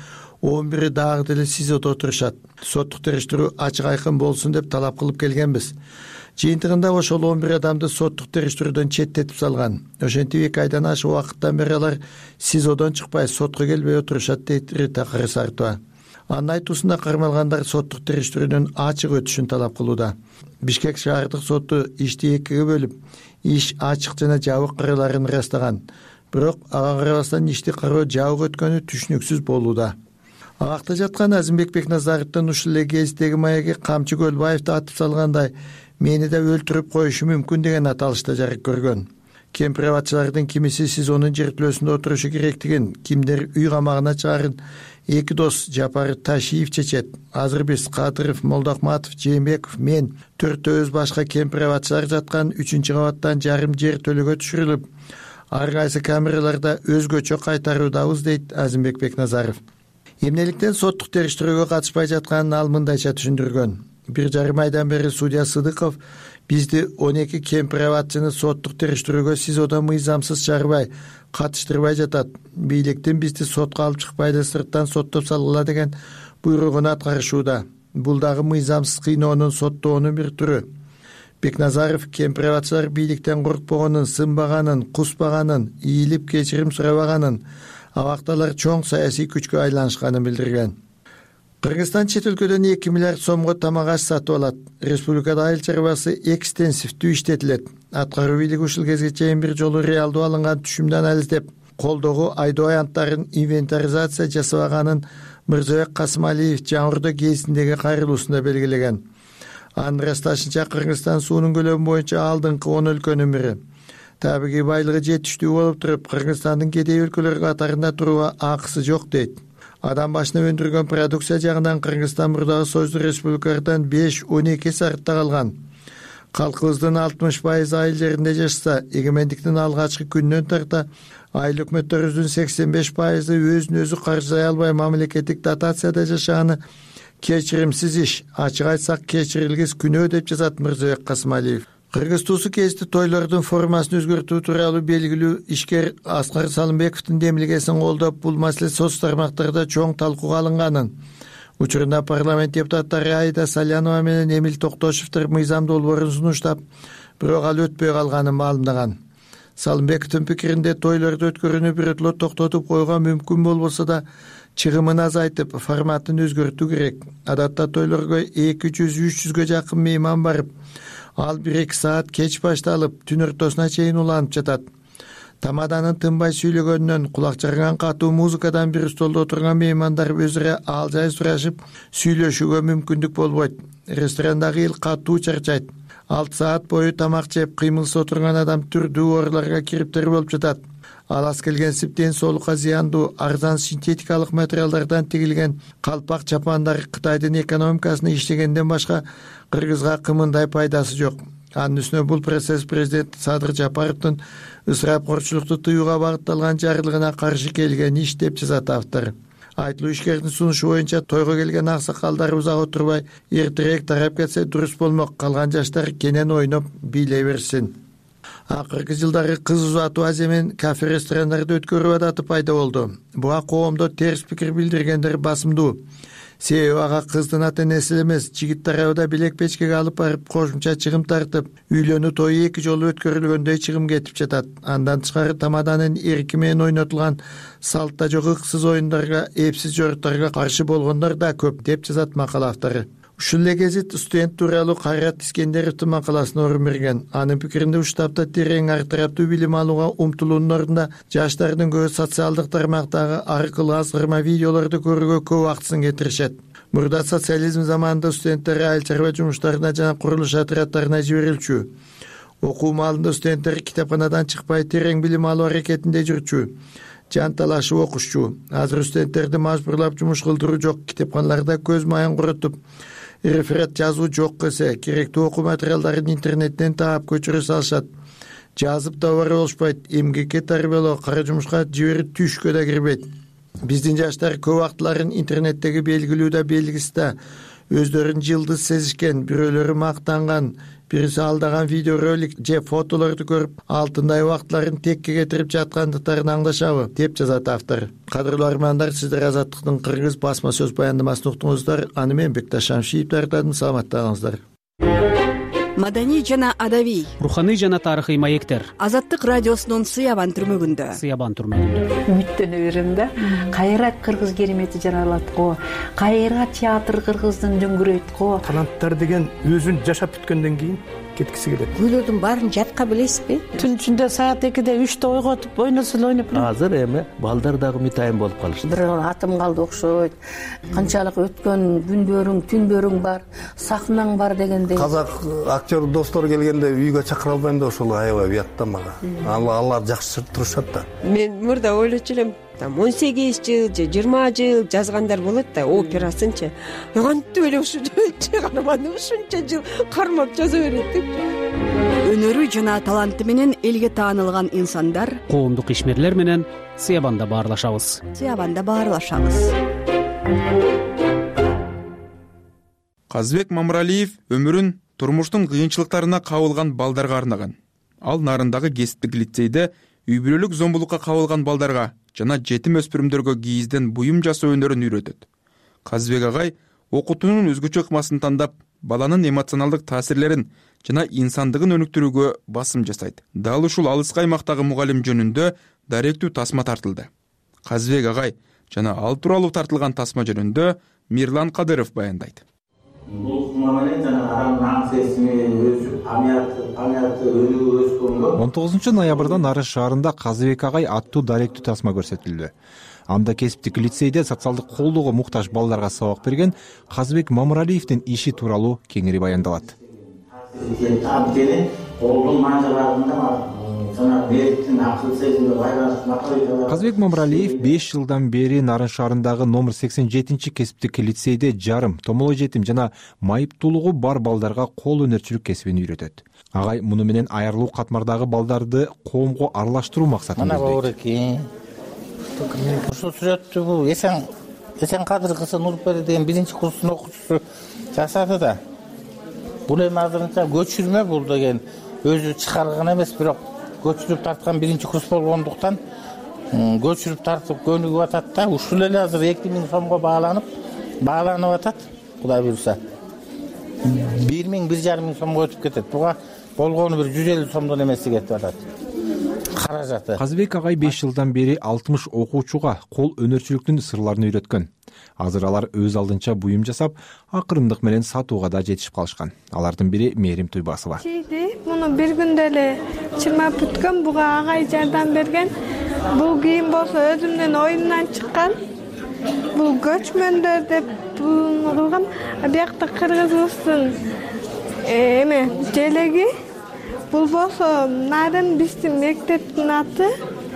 N: 11 дагы деле СИЗОдо отурушат. Соттук териштирүү ачык айкын болсун деп талап кылып келгенбиз. Жыйынтыгында ошол 11 адамды соттук териштирүүдөн четтетип салган. Ошентип 2 айдан ашык убакыттан бери алар СИЗОдон чыкпай, сотко келбей отурушат, дейт Рита Кырсартова. Анын айтуусунда кармалгандар соттук териштирүүнүн ачык өтүшүн талап кылууда. Бишкек шаардык соту ишти экиге бөлүп, иш ачык жана жабык кырларын ырастаган. Бирок ага карабастан ишти кароо жабык өткөнү түшүнүксүз болууда. Абакта жаткан Азимбек Бекназаровдун ушул эле кездеги маеги Камчы Көлбаевди атып салгандай, мени да өлтүрүп коюшу мүмкүн деген аталышта жарык көргөн. Кемпирабадчылардын кимиси СИЗОнун жертөлөсүндө отурушу керектигин, кимдер үй камагына чыгарын эки дос Жапар Ташиев чечет. Азыр биз Кадыров, Молдохматов, Жээнбеков, мен төртөөбүз башка кемпирабадчылар жаткан 3-кабаттан жарым жер төлөгө түшүрүлүп, ар кайсы камераларда өзгөчө кайтаруудабыз, дейт Азимбек Бекназаров. Эмнеликтен соттук териштирүүгө катышпай жатканын ал мындайча түшүндүргөн. 1,5 айдан бери судья Сыдыков бизди 12 кемпирабадчыны соттук териштирүүгө СИЗОдо мыйзамсыз чыгарбай, катыштырбай жатат. Бийликтин бизди сотко алып чыкпайды, сырттан соттоп салгыла деген буйругун аткарышууда. Бул дагы мыйзамсыз кыйноонун, соттоонун бир түрү. Бекназаров кемпирабадчылар бийликтен коркпогонун, сынбаганын, куспаганын, ийилип кечирим сурабаганын, абакталар чоң саясий күчкө айланышканын билдирген. Кыргызстан чет өлкөдөн 2 миллиард сомго тамак аш сатып алат. Республикада айыл чарбасы экстенсивдүү иштетилет. Аткаруу бийлиги ушул кезге чейин бир жолу реалдуу алынган түшүмдү анализдеп, колдогу айдоо аянттарын инвентаризация жасабаганын Мырзабек Касымалиев Жаңырдоо гезитиндеги кайрылуусунда белгилеген. Анын ырасташынча Кыргызстан суунун көлөмү боюнча алдыңкы 10 өлкөнүн бири. Табиғи байлыгы жетиштүү болуп туруп, Кыргызстандын кедей өлкөлөр катарында турууга акысы жок дейт. Адам башына өндүргөн продукция жагынан Кыргызстан мурдагы Союздук республикалардан 5-12 эсе артта калган. Калкыбыздын 60% айыл жеринде жашаса, эгемендиктин алгачкы күнүнөн тарта айыл өкмөттөрүбүздүн 85% өзүн өзү каржылай албай мамлекеттик дотацияда жашаганы кечиримсиз иш, ачык айтсак кечирилгис күнөө деп жазат Мырзабек Касымалиев. Кыргыз туусу кести тойлордун формасын өзгөртүү тууралуу белгилүү ишкер Аскар Салымбековдун демилгесин колдоп, бул маселе соц тармактарда чоң талкууга алынганын, учурунда парламент депутаттары Айда Салянова менен Эмил Токтошевдер мыйзам долбоорун сунуштап, бирок ал өтпөй калганын маалымдаган. Салымбековдун пикиринде тойлорду өткөрүүнү бирөтлө токтотуп койгон мүмкүн болбосо да, чыгымын азайтып, форматын өзгөртүү керек. Адатта тойлорго 200-300га жакын мейман барып, ал 1-2 саат кеч башталып, түн ортосуна чейин уланып жатат. Тамаданын тынбай сүйлөгөнүнөн, кулак жарган катуу музыкадан бир столдо отурган меймандар өзүрө ал жай сурашып, сүйлөшүүгө мүмкүндүк болбойт. Ресторандагы эл катуу чарчайт. 6 саат бою тамак жеп, кыймылсыз отурган адам түрдүү ооруларга кириптер болуп жатат. Ал аз келген сиптен соолукка зыяндуу арзан синтетикалык материалдардан тигилген калпак чапандар Кытайдын экономикасына иштегенден башка Кыргызга кымындай пайдасы жок. Анын үстүнө бул процесс президент Садыр Жапаровдун ысырапкорчулукту тыюуга багытталган жарлыгына каршы келген иш деп жазат автор. Айтылуу ишкердин сунушу боюнча тойго келген аксакалдар узак отурбай эртерээк тарап кетсе дурус болмок, калган жаштар кенен ойноп бийлей берсин. Акыркы жылдары кыз узатуу аземен кафе ресторандарды өткөрүү адаты пайда болду. Буга коомдо терс пикир билдиргендер басымдуу. Себеби ага кыздын ата-энеси эмес, жигит тарабы белек печкеге алып барып кошумча чыгым тартып, үйлөнүү тою 2 жолу өткөрүлгөндөй чыгым кетип жатат. Андан тышкары тамаданын эрки менен ойнотулган салтта жок ыксыз оюндарга, эпсиз жорттарга каршы болгондор да көп деп жазат макала автору. Ушул эле гезит студент тууралуу Кайрат Искендеровдун макаласына орун берген. Анын пикиринде ушул тапта терең ар тараптуу билим алууга умтулуунун ордуна жаштардын көбү социалдык тармактагы аркылуу азгырма видеолорду көрүүгө көп убактысын кетиришет. Мурда социализм заманында студенттер айыл чарба жумуштарына жана курулуш отряддарына жиберилчү. Окуу маалында студенттер китапканадан чыкпай терең билим алуу аракетинде жүрчү. Жан талашып окушчу. Азыр студенттерди мажбурлап жумуш кылдыруу жок, китапканаларда көз майын курутуп, реферат жазуу жок эсе, керектүү окуу материалдарын интернеттен таап көчүрө салышат. Жазып да бар болушпайт, эмгекке тарбиялоо, кара жумушка жиберип түшкө да кирбейт. Биздин жаштар көп убактыларын интернеттеги белгилүү да белгисиз да өздөрүн жылдыз сезишкен, бирөөлөрү мактанган, бириси алдаган видеоролик же фотолорду көрүп, алтындай убактыларын текке кетирип жаткандыктарын аңлашабы деп жазат автор. Кадырлуу армандар, сиздер Азаттыктын кыргыз басма сөз баяндамасын уктуңуздар. Аны мен Бекташ Шамшиев даярдадым. Саламаттыгыңыздар.
E: Маданий жана адабий,
F: руханий жана тарыхый маектер.
E: Азаттык радиосунун Сыябан түрмөгүндө.
O: Үмүттөнө берем да. Кайра кыргыз керемети жаралат го. Кайра театр кыргыздын дөңгүрөйт го.
P: Таланттар деген өзүн жашап бүткөндөн кийин кеткиси келет.
O: Күйлөрдүн баарын жатка билесизби?
Q: Түн ичинде саат 2-де 3-те ойготуп, ойносун ойноп.
R: Азыр эми балдар дагы митайын болуп калышты.
O: Бир атым калды окшойт. Канчалык өткөн күндөрүң, түндөрүң бар, сахнаң бар дегендей.
R: Казак актер достор келгенде үйгө чакыра албайм да, ошол аябай уят да мага. Алар жакшы турушат да.
S: Мен мурда ойлочу элем, 18 жыл же 20 жыл жазгандар болот да, операсынчы. Кантип эле ушунча каарманды ушунча жыл кармап жаза берет деп.
E: Өнөрү жана таланты менен элге таанылган инсандар
F: Коомдук ишмерлер менен Сыябанда баарлашабыз.
B: Казбек Мамыралиев өмүрүн турмуштун кыйынчылыктарына кабылган балдарга арнаган. Ал Нарындагы кесиптик лицейде үй бүлөлүк зомбулукка кабылган балдарга жана жетим өспүрүмдөргө кийизден буюм жасоо өнөрүн үйрөтөт. Казбек агай окутуунун өзгөчө ыкмасын тандап, баланын эмоционалдык таасирлерин жана инсандыгын өнүктүрүүгө басым жасайт. Дал ушул алыскы аймактагы мугалим жөнүндө даректүү тасма тартылды. Казбек агай жана ал тууралуу тартылган тасма жөнүндө Мирлан Кадыров баяндайт.
T: Бул кылма менен жанагы адамдын аң сезими өсүп, памяты өнүгүп өскөнгө
U: 19 ноябрда Нарыш шаарында Казыбек агай аттуу даректүү тасма көрсөтүлдү. Анда кесиптик лицейде социалдык колдоого муктаж балдарга сабак берген Казыбек Мамыралиевдин иши тууралуу кеңири баяндалат. Казыбек Мамыралиев 5 жылдан бери Нарыш шаарындагы номер 87 кесиптик лицейде жарым, томоло жетим жана майыптуулугу бар балдарга кол өнөрчүлүк кесибин үйрөтөт. Агай муну менен айрылуу катмардагы балдарды коомго аралаштыруу максатын көздөйт.
T: Ушул сүрөттү бул Эсенкадыр кызы Нурпери деген 1-курстун окуучусу жасады да. Бул эми азырынча көчүрмө бул деген өзү чыгарган эмес, бирок көчүрүп тарткан 1-курс болгондуктан көчүрүп тартып көнүгүп атат да. Ушул эле азыр 2000 сомго бааланып атат. Кудай буйруса 1000-1500 сомго өтүп кетет. Буга болгону бир 150 сомдон эмеси кетип атат. Каражаты.
U: Казыбек агай 5 жылдан бери 60 окуучуга кол өнөрчүлүктүн сырларын үйрөткөн. Азыр алар өз алдынча буюм жасап, акырындык менен сатууга да жетишип калышкан. Алардын бири Мээрим Туйбасова.
V: Муну бир күндө эле чырмап бүткөн, буга агай жардам берген. Бул кийим болсо өзүмдүн оюмдан чыккан. Бул көчмөндөр деп буну кылгам. Биякта кыргызыбыздын желеги. Бул болсо нарын биздин мектептин аты.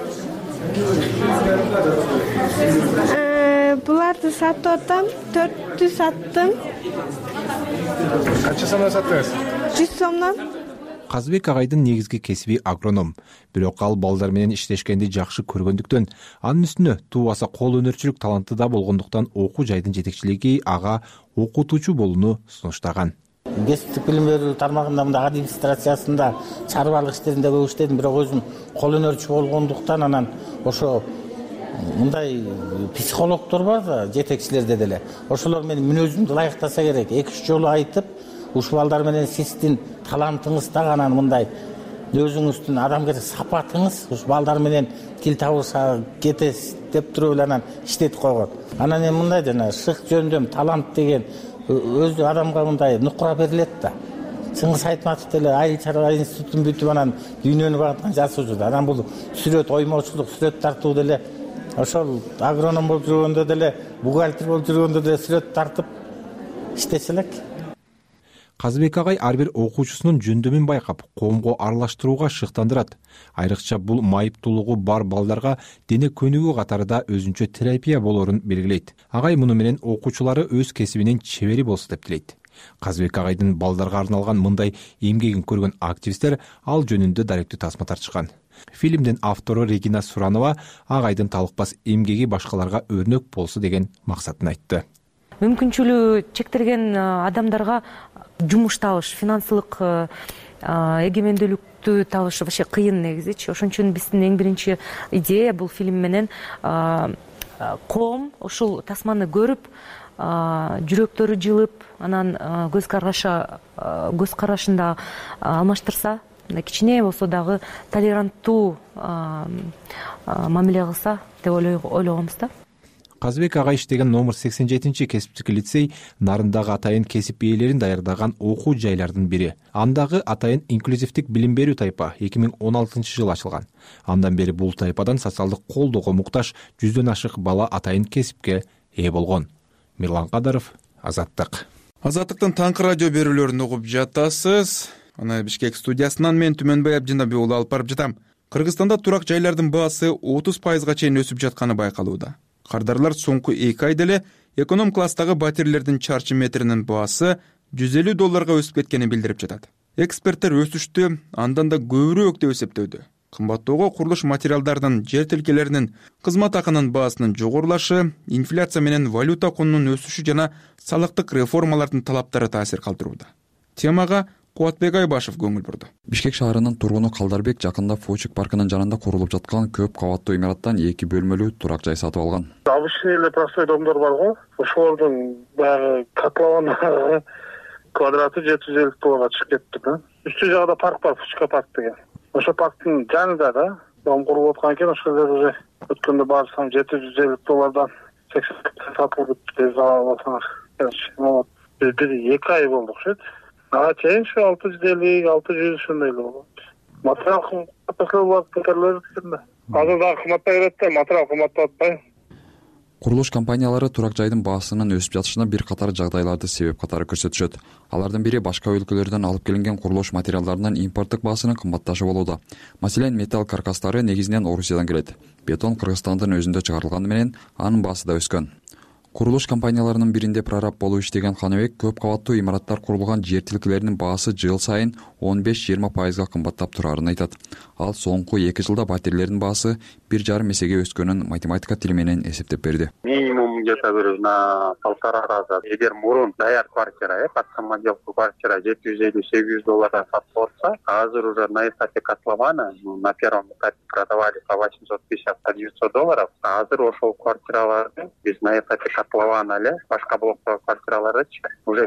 V: Буларды сатып атам, 400 саттым.
P: Канча сомдон саттыңыз?
V: 100 сомдон.
U: Казыбек агайдын негизги кесиби агроном. Бирок ал балдар менен иштешкенди жакшы көргөндүктөн, анын үстүнө туубаса кол өнөрчүлүк таланты да болгондуктан окуу жайдын жетекчилиги ага окутуучу болууну сунуштаган.
T: Кесиптик билим берүү тармагында мында администрациясында чарбалык иштеринде көп иштедим, бирок өзүм кол өнөрчү болгондуктан анан ошо мындай психологдор бар да, жетекчилерде деле. Ошолор менин мүнөзүмдү ылайыктаса керек. 2-3 жолу айтып, ушул балдар менен сиздин талантыңыз да анан мындай өзүңүздүн адамгерчилик сапатыңыз ушу балдар менен тил табыша кетесиз деп туруп эле анан иштетип койгон. Анан эми мындай жана шык жөндөм талант деген өзү адамга мындай нукура берилет да. Чыңгыз Айтматов деле айыл чарба институтун бүтүп анан дүйнөнү багыткан жасоочу да. Анан бул сүрөт оймоочулук, сүрөт тартуу деле ошол агроном болуп жүргөндө деле, бухгалтер болуп жүргөндө деле сүрөт тартып иштечү элек.
U: Казыбек агай ар бир окуучусунун жөндөмүн байкап, коомго аралаштырууга шыктандырат. Айрыкча бул майыптуулугу бар балдарга дене көнүгүү катарында өзүнчө терапия болорун белгилейт. Агай муну менен окуучулары өз кесибинин чебери болсун деп тилейт. Казыбек агайдын балдарга арналган мындай эмгегин көргөн активисттер ал жөнүндө даректүү тасма тартышкан. Фильмдин автору Регина Суранова агайдын талыкпас эмгеги башкаларга өрнөк болсу деген максатын айтты.
W: Мүмкүнчүлүгү чектелген адамдарга жумуш табыш, финансылык эгемендүүлүктү табыш вообще кыйын негизичи. Ошон үчүн биздин эң биринчи идея бул фильм менен коом ушул тасманы көрүп, жүрөктөрү жылып, анан көз карашында алмаштырса, кичине болсо дагы толеранттуу мамиле кылса деп ойлогонбуз да.
U: Казыбек агай иштеген номер 87 кесиптик лицей Нарындагы атайын кесип ээлерин даярдаган окуу жайлардын бири. Андагы атайын инклюзивдик билим берүү тайпа 2016-жылы ачылган. Андан бери бул тайпадан социалдык колдоого муктаж 100дөн ашык бала атайын кесипке ээ болгон. Мирлан Кадыров, Азаттык.
B: Азаттыктын таңкы радио берүүлөрүн угуп жатасыз. Аны Бишкек студиясынан мен Түмөнбай Абдинабек уулу алып барып жатам. Кыргызстанда турак жайлардын баасы 30%га чейин өсүп жатканы байкалууда. Кардарлар соңку 2 айда эле эконом класстагы батирлердин чарчы метринин баасы $150 өсүп кеткенин билдирип жатат. Эксперттер өсүштү андан да көбүрөөк деп эсептөөдө. Кымбаттоого курулуш материалдардын, жер тилкелеринин, кызмат акынын баасынын жогорулашы, инфляция менен валюта кунунун өсүшү жана салыктык реформалардын талаптары таасир калтырууда. Темага Кубатбек Айбашев көңүл бурду.
X: Бишкек шаарынын тургуну Калдарбек жакында Фочек паркынын жанында курулуп жаткан көп кабаттуу имараттан 2 бөлмөлүү турак жай сатып алган.
Y: Обычный эле простой домдор бар го. Ошолордун баягы котлованагы квадраты $750 чыгып кетти да. Үстү жагда парк бар, Фочка парк деген. Ошо парктын жанында да дом куруп аткан экен, ошол жерде уже өткөндө барсам $750 80 сатылып тез алып атсаңар болот. Бир 2 ай болду окшойт. Ага чейин ушу 650, 600 ушундай эле болот. Материал кымбаттап кетерлер да. Азыр дагы кымбаттай берет да, материал кымбаттап атпайбы?
X: Курулуш компаниялары турак жайдын баасынын өсүп жатышына бир катар жагдайларды себеп катары көрсөтүшөт. Алардын бири башка өлкөлөрдөн алып келинген курулуш материалдарынын импорттук баасынын кымбатташы болууда. Маселен, металл каркастары негизинен Орусиядан келет. Бетон Кыргызстандын өзүндө чыгарылганы менен анын баасы да өскөн. Курулуш компанияларынын биринде прораб болуп иштеген Каныбек көп кабаттуу имараттар курулган жер тилкелеринин баасы жыл сайын 15-20% кымбаттап турарын айтат. Ал соңку 2 жылда батирлердин баасы 1,5 эсеге өскөнүн математика тили менен эсептеп берди.
C: Минимум где-то на 1,5 раза. Эгер мурун даяр квартира, под самоделку квартира $750-800 сатып алса, азыр уже на этапе котлована, на первом этапе продавали по $850-900, азыр ошол квартираларды биз на этапе котлована эле башка блоктогу квартираларды уже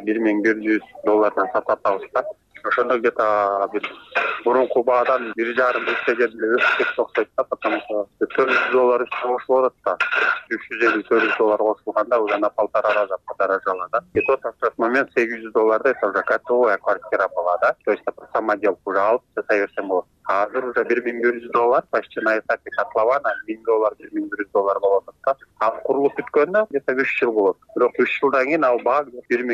C: $1100 сатып атабыз да. Ошондо где-то бир мурунку баадан 1,5 эсеге өсүп кетип окшойт да, потому что $400 үчүн кошулат да. $350-400 кошулганда уже на 1,5 раза подорожало, да. И тот момент $800 это уже готовая квартира была, да. То есть это самоделку уже алып жасай берсең болот. Азыр уже $1100 почти на этапе котлована $1000-1100 болот да. Ал курулуп бүткөндө где-то 3 жыл болот. Бирок 3 жылдан кийин ал баа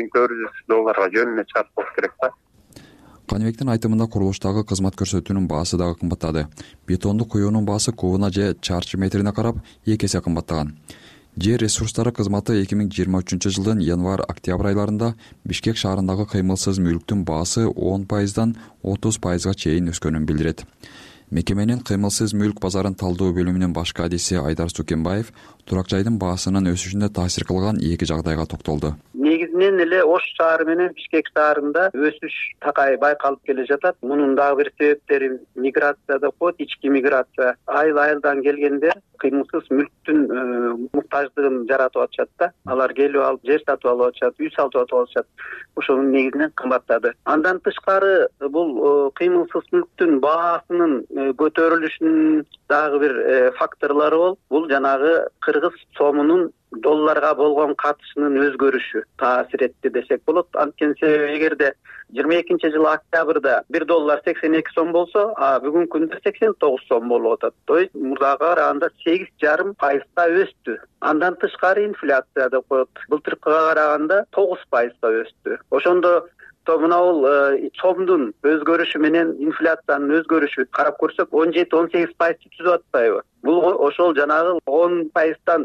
C: $1400 жөнүнө чыгып болуш керек да.
X: Каныбектин айтымында курулуштагы кызмат көрсөтүүнүн баасы дагы кымбаттады. Бетонду куюунун баасы кубуна же чарчы метрине карап 2 эсе кымбаттаган. Жер ресурстары кызматы 2023 жылдын январь-октябрь айларында Бишкек шаарындагы кыймылсыз мүлктүн баасы 10%дан 30%га чейин өскөнүн билдирет. Мекеменин кыймылсыз мүлк базарын талдоо бөлүмүнүн башкы адиси Айдар Сукенбаев турак жайдын баасынын өсүшүнө таасир кылган 2 жагдайга токтолду.
D: Негизинен эле Ош шаары менен Бишкек шаарында өсүш такай байкалып келе жатат. Мунун дагы бир себептери миграция деп коет, ички миграция. Айылдан келгендер кыймылсыз мүлктүн муктаждыгын жаратып атышат да. Алар келип алып жер сатып алып атышат, үй сатып атышат. Ошонун негизинен кымбаттады. Андан тышкары бул кыймылсыз мүлктүн баасынын көтөрүлүшүнүн дагы бир факторлору бол. Бул жанагы кыргыз сомунун долларга болгон катышынын өзгөрүшү таасир этти десек болот. Анткени себеби эгерде 22-жылы октябрда $1 82 сом болсо, а бүгүнкү күндө 89 сом болуп атат. То есть мурдага караганда 8,5%га өстү. Андан тышкары инфляция деп коет. Былтыркыга караганда 9%га өстү. Ошондо мына бул сомдун өзгөрүшү менен инфляциянын өзгөрүшү карап көрсөк 17-18% түзүп атпайбы? Бул ошол жанагы 10%дан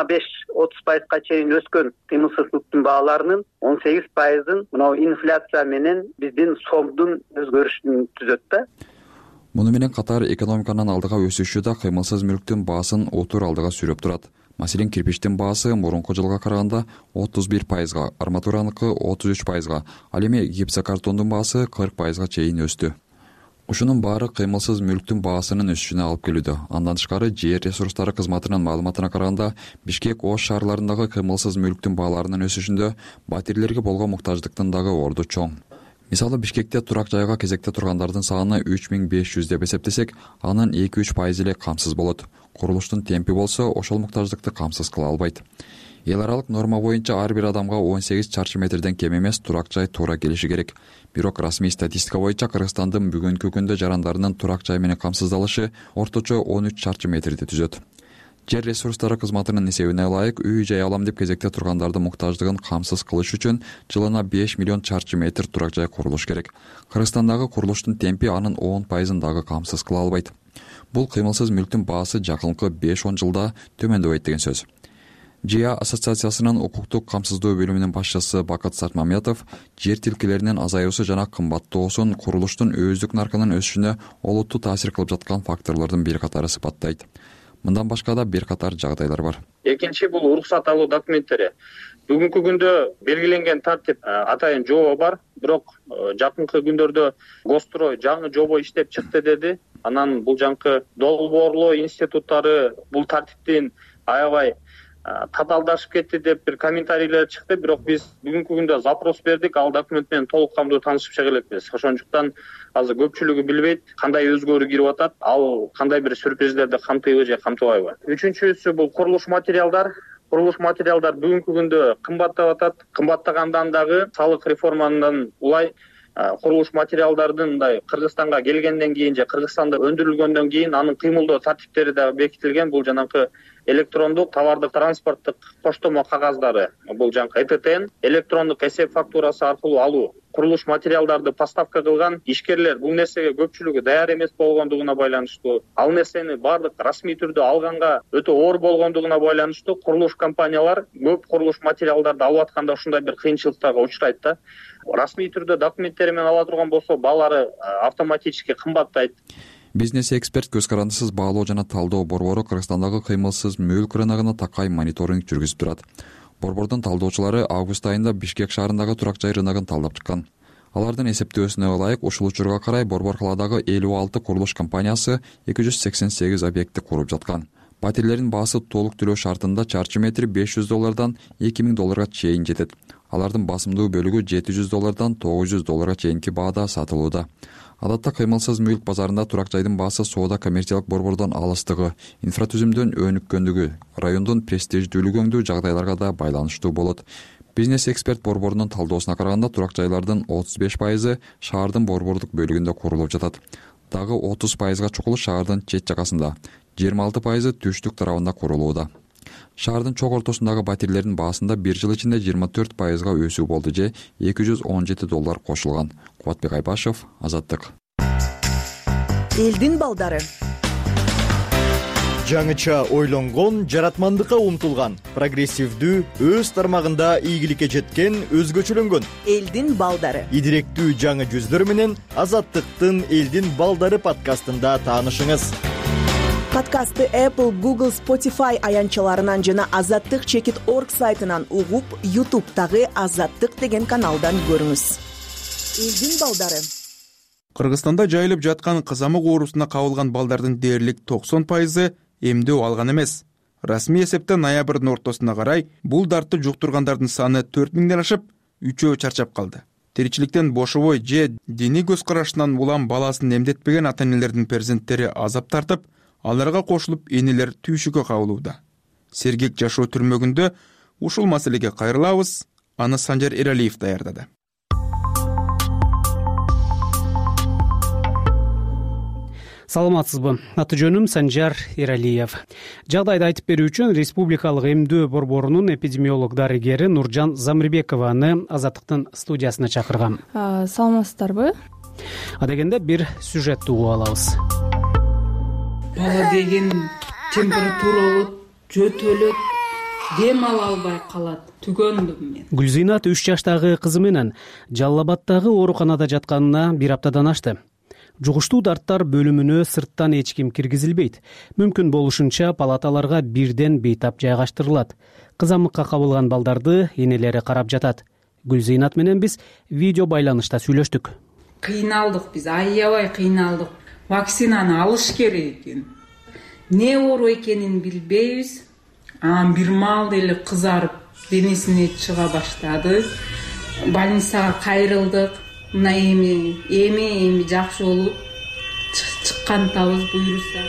D: 25-30%га чейин өскөн кыймылсыз мүлктүн бааларынын 18%ын мына инфляция менен биздин сомдун өзгөрүшүн түзөт да.
X: Муну менен катар экономиканын алдыга өсүшү да кыймылсыз мүлктүн баасын отур алдыга сүйрөп турат. Маселен, кирпичтин баасы мурунку жылга караганда 31%га, арматураныкы 33%га, ал эми гипсокартондун баасы 40%га чейин өстү. Ушунун баары кыймылсыз мүлктүн баасынын өсүшүнө алып келүүдө. Андан тышкары жер ресурстары кызматынын маалыматына караганда Бишкек, Ош шаарларындагы кыймылсыз мүлктүн бааларынын өсүшүндө батирлерге болгон муктаждыктын дагы орду чоң. Мисалы, Бишкекте турак жайга кезекте тургандардын саны 3500 деп эсептесек, анын 2-3% эле камсыз болот. Курулуштун темпи болсо, ошол муктаждыкты камсыз кыла албайт. Эл аралык норма боюнча ар бир адамга 18 чарчы метрден кем эмес турак жай туура келиши керек. Бирок расмий статистика боюнча Кыргызстандын бүгүнкү күндө жарандарынын турак жай менен камсыздалышы орточо 13 чарчы метрди түзөт. Жер ресурстары кызматынын эсебине ылайык үй жай алам деп кезекте тургандардын муктаждыгын камсыз кылыш үчүн жылына 5 миллион чарчы метр турак жай курулуш керек. Кыргызстандагы курулуштун темпи анын 10%ын дагы камсыз кыла албайт. Бул кыймылсыз мүлктүн баасы жакынкы 5-10 жылда төмөндөбөйт деген сөз. ЖИА ассоциациясынын укуктук камсыздоо бөлүмүнүн башчысы Бакыт Сартмамбетов жер тилкелеринин азаюусу жана кымбаттоосун курулуштун өздүк наркынын өсүшүнө олуттуу таасир кылып жаткан факторлордун бир катары сыпаттайт. Мындан башка да бир катар жагдайлар бар.
G: Экинчи бул уруксат алуу документтери. Бүгүнкү күндө белгиленген тартип атайын жобо бар, бирок жакынкы күндөрдө Гострой жаңы жобо иштеп чыкты деди. Анан бул жаңкы долбоорлоо институттары бул тартиптин аябай татаалдашып кетти деп бир комментарийлер чыкты, бирок биз бүгүнкү күндө запрос бердик, ал документ менен толук камдуу таанышып чыга элекпиз. Ошондуктан азыр көпчүлүгү билбейт кандай өзгөрүү кирип атат, ал кандай бир сюрприздерди камтыйбы же камтыбайбы. Үчүнчүсү бул курулуш материалдар. курулуш материалдар бүгүнкү күндө кымбаттап атат. Кымбаттагандан дагы салык реформандан улай курулуш материалдардын мындай Кыргызстанга келгенден кийин же Кыргызстанда өндүрүлгөндөн кийин анын кыймылдоо тартиптери дагы бекитилген. Бул жанакы электрондук товардык транспорттук коштомо кагаздары, бул жанакы ЭТТн электрондук эсеп фактурасы аркылуу алуу, курулуш материалдарды поставка кылган ишкерлер бул нерсеге көпчүлүгү даяр эмес болгондугуна байланыштуу, ал нерсени баардык расмий түрдө алганга өтө оор болгондугуна байланыштуу курулуш компаниялар көп курулуш материалдарды алып атканда ушундай бир кыйынчылыктарга учурайт да. Расмий түрдө документтери менен ала турган болсо баалары автоматически кымбаттайт.
X: Бизнес эксперт көз карандысыз баалоо жана талдоо борбору Кыргызстандагы кыймылсыз мүлк рыногуна такай мониторинг жүргүзүп турат. Борбордун талдоочулары август айында Бишкек шаарындагы турак жай рыногун талдап чыккан. Алардын эсептөөсүнө ылайык ушул учурга карай борбор каладагы 56 курулуш компаниясы 288 объектти куруп жаткан. Патирлердин баасы толук төлөө шартында чарчы метри $500 $2000 чейин жетет. Алардын басымдуу бөлүгү $700 $900 чейинки баада сатылууда. Адатта кыймылсыз мүлк базарында турак жайдын баасы соода коммерциялык борбордон алыстыгы, инфратүзүмдөн өнүккөндүгү, райондун престиждүүлүгүндүү жагдайларга да байланыштуу болот. Бизнес эксперт борборунун талдоосуна караганда турак жайлардын 35% шаардын борбордук бөлүгүндө курулуп жатат. Дагы 30%га чукулу шаардын чет жагасында, 26% түштүк тарабында курулууда. Шаардын чок ортосундагы батирлердин баасында бир жыл ичинде 24%га өсүү болду же $217 кошулган. Кубатбек Айбашев, Азаттык.
A: Элдин балдары. Жаңыча ойлонгон, жаратмандыкка умтулган, прогрессивдүү, өз тармагында ийгиликке жеткен, өзгөчөлөнгөн. Элдин балдары. Идиректүү жаңы жүздөр менен Азаттыктын Элдин балдары подкастында таанышыңыз. Подкастты Apple, Google, Spotify аянчаларынан жана azattik.org сайтынан угуп, YouTube'тагы Азаттык деген каналдан көрүңүз. Элдин балдары.
B: Кыргызстанда жайылып жаткан кызамык оорусуна кабылган балдардын дээрлик 90% эмдөө алган эмес. Расмий эсептен ноябрдын ортосуна карай бул дартты жуктургандардын саны 4000ден ашып, 3 чарчап калды. Тиричиликтен бошобой же диний көз карашынан улам баласын эмдетпеген ата-энелердин перзенттери азап тартып, аларга кошулуп энелер түйшүккө кабылууда. Сергек жашоо түрмөгүндө ушул маселеге кайрылабыз. Аны Санжар Эралиев даярдады.
H: Саламатсызбы? Аты жөнүм Санжар Эралиев. Жагдайды айтып берүү үчүн Республикалык эмдөө борборунун эпидемиолог дарыгери Нуржан Замирбекованы Азаттыктын студиясына чакыргам.
I: Саламатсыздарбы?
H: Адегенде бир сюжетти угуп алабыз.
Q: Бала деген температура болот, жөтөлөт, дем ала албай калат. Түгөндүм мен.
H: Гүлзинат 3 жаштагы кызы менен Жалал Абаддагы ооруканада жатканына 1 аптадан ашты. Жугуштуу дарттар бөлүмүнө сырттан эч ким киргизилбейт. Мүмкүн болушунча палаталарга бирден бейтап жайгаштырылат. Кызамыкка кабылган балдарды энелери карап жатат. Гүлзинат менен биз видео байланышта сүйлөштүк.
Q: Кыйналдык биз, аябай кыйналдык. Вакцинаны алыш керек экен. Не оору экенин билбейбиз. Анан бир маал эле кызарып, денесине чыга баштады. Больницага кайрылдык. Мына эми жакшы болуп чыккантабыз буюрса.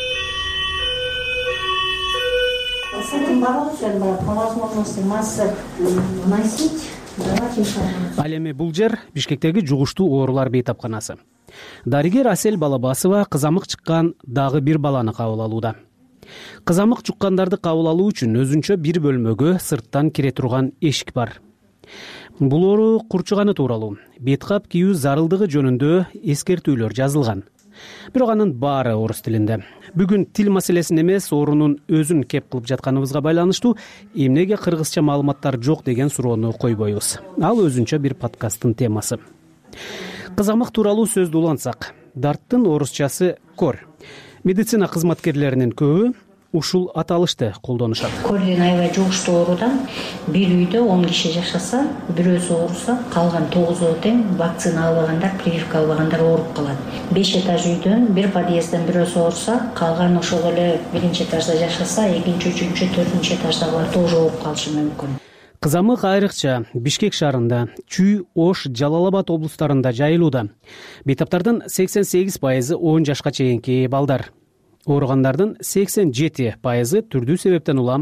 H: Ал эми бул жер Бишкектеги жугуштуу оорулар бейтапканасы. Дарыгер Асель Балабасова кызамык чыккан дагы бир баланы кабыл алууда. Кызамык чуккандарды кабыл алуу үчүн өзүнчө бир бөлмөгө сырттан кире турган эшик бар. Бул оору курчуганы тууралуу, бет кап кийүү зарылдыгы жөнүндө эскертүүлөр жазылган. Бирок анын баары орус тилинде. Бүгүн тил маселесин эмес, оорунун өзүн кеп кылып жатканыбызга байланыштуу эмнеге кыргызча маалыматтар жок деген суроону койбойбуз. Ал өзүнчө бир подкасттын темасы. Кызамык тууралуу сөздү улантсак, дарттын орусчасы кор. Медицина кызматкерлеринин көбү ушул аталышты колдонушат.
J: Кор деген аябай жугуштуу оорудан бир үйдө 10 киши жашаса, бирөөсү ооруса, калган 9 тең вакцина албагандар, прививка албагандар ооруп калат. 5 этаж үйдөн, бир подъездден бирөөсү ооруса, калган ошол эле биринчи этажда жашаса, экинчи, үчүнчү, төртүнчү этаждагылар тоже ооруп калышы мүмкүн.
H: Кызамык айрыкча Бишкек шаарында, Чүй, Ош, Жалал Абад облустарында жайылууда. Бейтаптардын 88% 10 жашка чейинки балдар. Ооругандардын 87% түрдүү себептен улам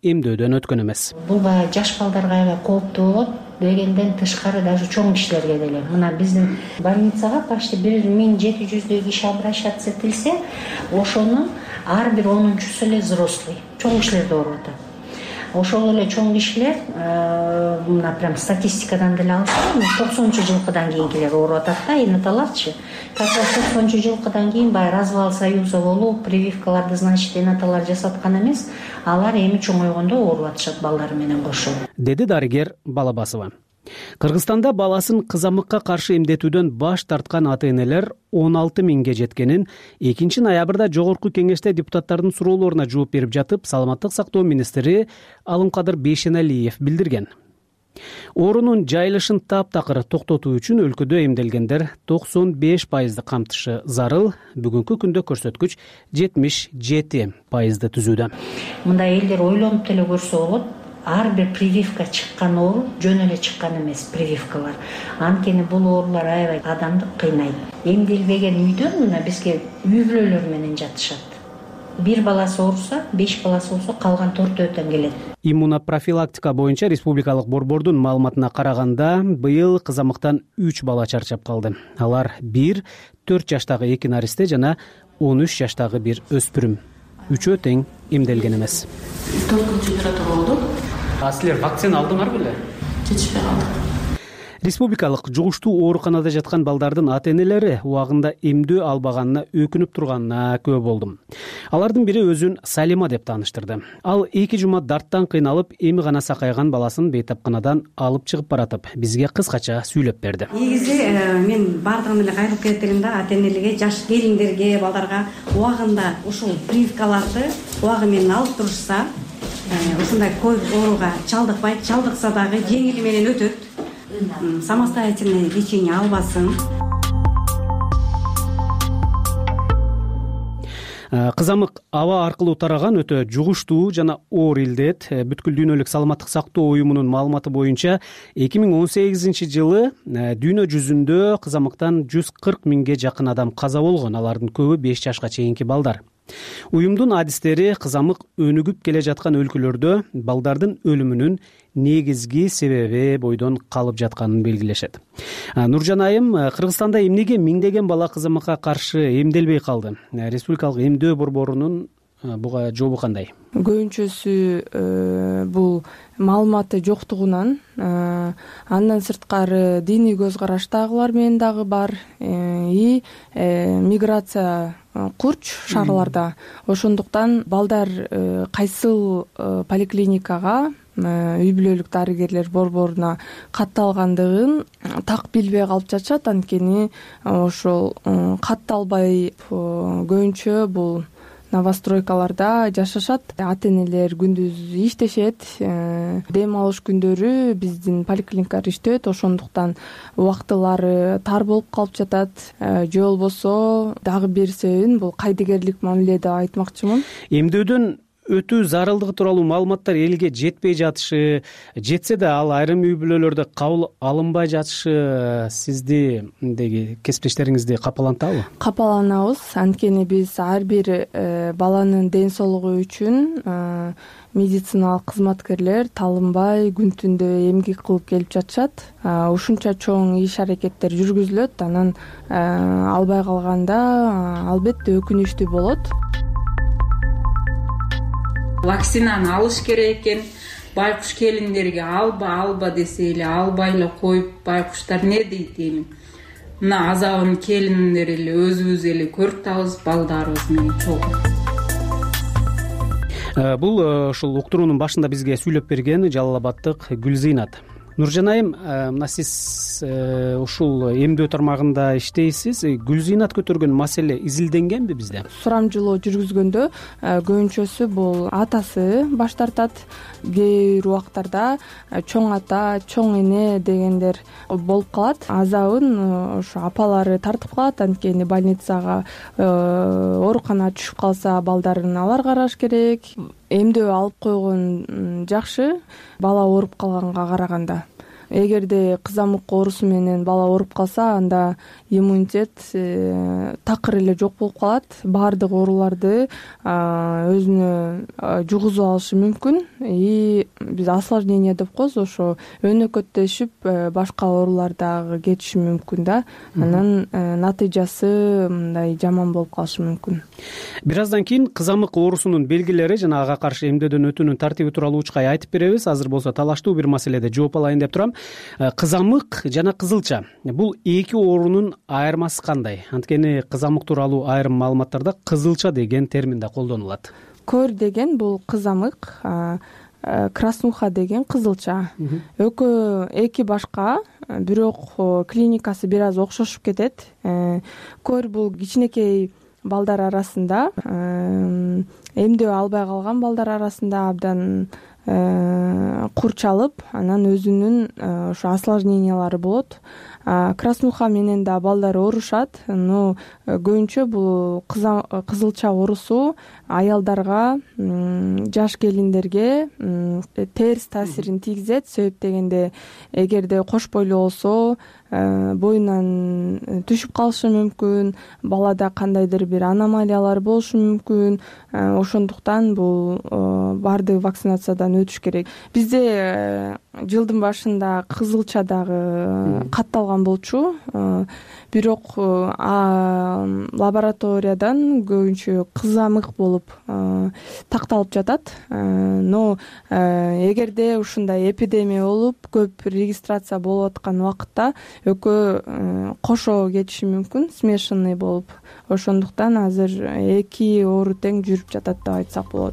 H: эмдөөдөн өткөн эмес.
J: Бул баягы жаш балдарга аябай кооптуу болот дегенден тышкары даже чоң кишилерге деле. Мына биздин больницага почти 1700 киши обращаться этилсе, ошонун ар бир 10-чусу эле взрослый, чоң кишилерде ооруп атат. Ошол эле чоң кишилер, мына прям статистикадан деле алсак, 90-жылкыдан кийинкилер ооруп атат да, энаталарчы. Как раз 90-жылкыдан кийин баягы развал союза болуп, прививкаларды, значит, энаталар жасаткан эмес, алар эми чоңойгондо ооруп атышат балдары менен кошо,
H: деди дарыгер Балабасова. Кыргызстанда баласын кызамыкка каршы эмдетүүдөн баш тарткан ата-энелер 16 миңге жеткенин 2 ноябрда жогорку кеңеште депутаттардын суроолоруна жооп берип жатып, саламаттык сактоо министри Алымкадыр Бейшеналиев билдирген. Оорунун жайылышын таптакыр токтотуу үчүн өлкөдө эмделгендер 95% камтышы зарыл. Бүгүнкү күндө көрсөткүч 77% түзүүдө.
J: Мындай элдер ойлонуп деле көрсө болот. Ар бир прививка чыккан оору жөн эле чыккан эмес прививкалар. Анткени бул оорулар аябай адамды кыйнайт. Эмделбеген үйдөн мына бизге үй бүлөлөр менен жатышат. Бир баласы ооруса, 5 баласы болсо, калган 4-өтөн келет.
H: Иммунопрофилактика боюнча республикалык борбордун маалыматына караганда, быйыл кызамыктан 3 бала чарчап калды. Алар 1, 4 жаштагы 2 наристе жана 13 жаштагы бир өспүрүм. Үчөө тең эмделген эмес.
I: 4-күн болду.
H: Силер вакцина алдыңар беле?
I: Жетишпей калдык.
H: Республикалык жугуштуу ооруканада жаткан балдардын ата-энелери убагында эмдөө албаганына өкүнүп турганына күбө болдум. Алардын бири өзүн Салима деп тааныштырды. Ал 2 жума дарттан кыйналып, эми гана сакайган баласын бейтапканадан алып чыгып баратып, бизге кыскача сүйлөп берди.
K: Негизи мен бардыгын эле кайрылып келет да, ата-энелерге, жаш келиндерге, балдарга убагында ушул прививкаларды убагы менен алып турушса, ушундай көп ооруга чалдыкпайт, чалдыкса дагы жеңил менен өтөт. Самостоятельное лечение албасын.
H: Кызамык аба аркылуу тараган өтө жугуштуу жана оор илдет. Бүткүл дүйнөлүк саламаттык сактоо уюмунун маалыматы боюнча 2018-жылы дүйнө жүзүндө кызамыктан 140 миңге жакын адам каза болгон. Алардын көбү 5 жашка чейинки балдар. Уюмдун адистери кызамык өнүгүп келе жаткан өлкөлөрдө балдардын өлүмүнүн негизги себеби бойдон калып жатканын белгилешет. Нуржан айым, Кыргызстанда эмнеге миңдеген бала кызамыкка каршы эмделбей калды? Республикалык эмдөө борборунун буга жообу кандай?
L: Көбүнчөсү бул маалыматы жоктугунан, андан сырткары диний көз караштагылар менен дагы бар, и миграция курч шаарларда. Ошондуктан балдар кайсыл поликлиникага, үй бүлөлүк дарыгерлер борборуна катталгандыгын так билбей калып жатышат. Анткени ошол катталбай көбүнчө бул новостройкаларда жашашат. Ата-энелер күндүз иштешет, дем алыш күндөрү биздин поликлиникалар иштейт. Ошондуктан убактылары тар болуп калып жатат. Же болбосо дагы бир себебин бул кайдыгерлик мамиле деп айтмакчымын.
H: Эмдөөдөн өтүү зарылдыгы тууралуу маалыматтар элге жетпей жатышы, жетсе да ал айрым үй бүлөлөрдө кабыл алынбай жатышы сиздиги кесиптештериңизди капалантабы?
L: Капаланабыз. Анткени биз ар бир баланын ден соолугу үчүн медициналык кызматкерлер талынбай күн түндө эмгек кылып келип жатышат. Ушунча чоң иш аракеттер жүргүзүлөт. Анан албай калганда албетте өкүнүчтүү болот.
Q: Вакцинаны алыш керек экен. Байкуш келиндерге алба десе эле албай эле коюп, байкуштар не дейт эми? Мына азабын келиндер эле өзүбүз эле көрүп атабыз, балдарыбыз менен чогуу.
H: Бул ушул уктуруунун башында бизге сүйлөп берген Жалал Абадтык Гүлзыйнат. Нуржан айым, мына сиз ушул эмдөө тармагында иштейсиз. Гүлзыйнат көтөргөн маселе изилденгенби бизде?
L: Сурамжылоо жүргүзгөндө көбүнчөсү бул атасы баш тартат. Кээ бир убактарда чоң ата, чоң эне дегендер болуп калат. Азабын ошо апалары тартып калат. Анткени больницага ооруканага түшүп калса, балдарын алар караш керек. Эмдөө алып койгон жакшы, бала ооруп калганга караганда. эгерде кызамык оорусу менен бала ооруп калса, анда иммунитет такыр эле жок болуп калат. Баардык ооруларды өзүнө жугузуп алышы мүмкүн. И биз осложнение деп коебуз, ошо өнөкөттөшүп башка оорулар дагы кетиши мүмкүн да. Анан натыйжасы мындай жаман болуп калышы мүмкүн.
H: Бир аздан кийин кызамык оорусунун белгилери жана ага каршы эмдөөдөн өтүүнүн тартиби тууралуу учкай айтып беребиз. Азыр болсо талаштуу бир маселеде жооп алайын деп турам. Кызамык жана кызылча бул эки оорунун айырмасы кандай? Анткени кызамык тууралуу айрым маалыматтарда кызылча деген термин да колдонулат.
L: Көр деген бул кызамык, краснуха деген кызылча. Экөө эки башка, бирок клиникасы бир аз окшошуп кетет. Көр бул кичинекей балдар арасында, эмдөө албай калган балдар арасында абдан курчалып, анан өзүнүн ошо осложнениялары болот. Краснуха менен да балдар оорушат, но көбүнчө бул кызылча оорусу аялдарга, жаш келиндерге терс таасирин тийгизет. Себеп дегенде, эгерде кош бойлуу болсо, боюнан түшүп калышы мүмкүн, балада кандайдыр бир аномалиялар болушу мүмкүн. Ошондуктан бул баардык вакцинациядан өтүш керек. Бизде жылдын башында кызылча дагы катталган болчу, бирок лабораториядан көбүнчө кызамык болуп такталып жатат. Но эгерде ушундай эпидемия болуп, көп регистрация болуп аткан убакытта экөө кошо кетиши мүмкүн, смешанный болуп. Ошондуктан азыр эки оору тең жүрүп жатат деп айтсак болот.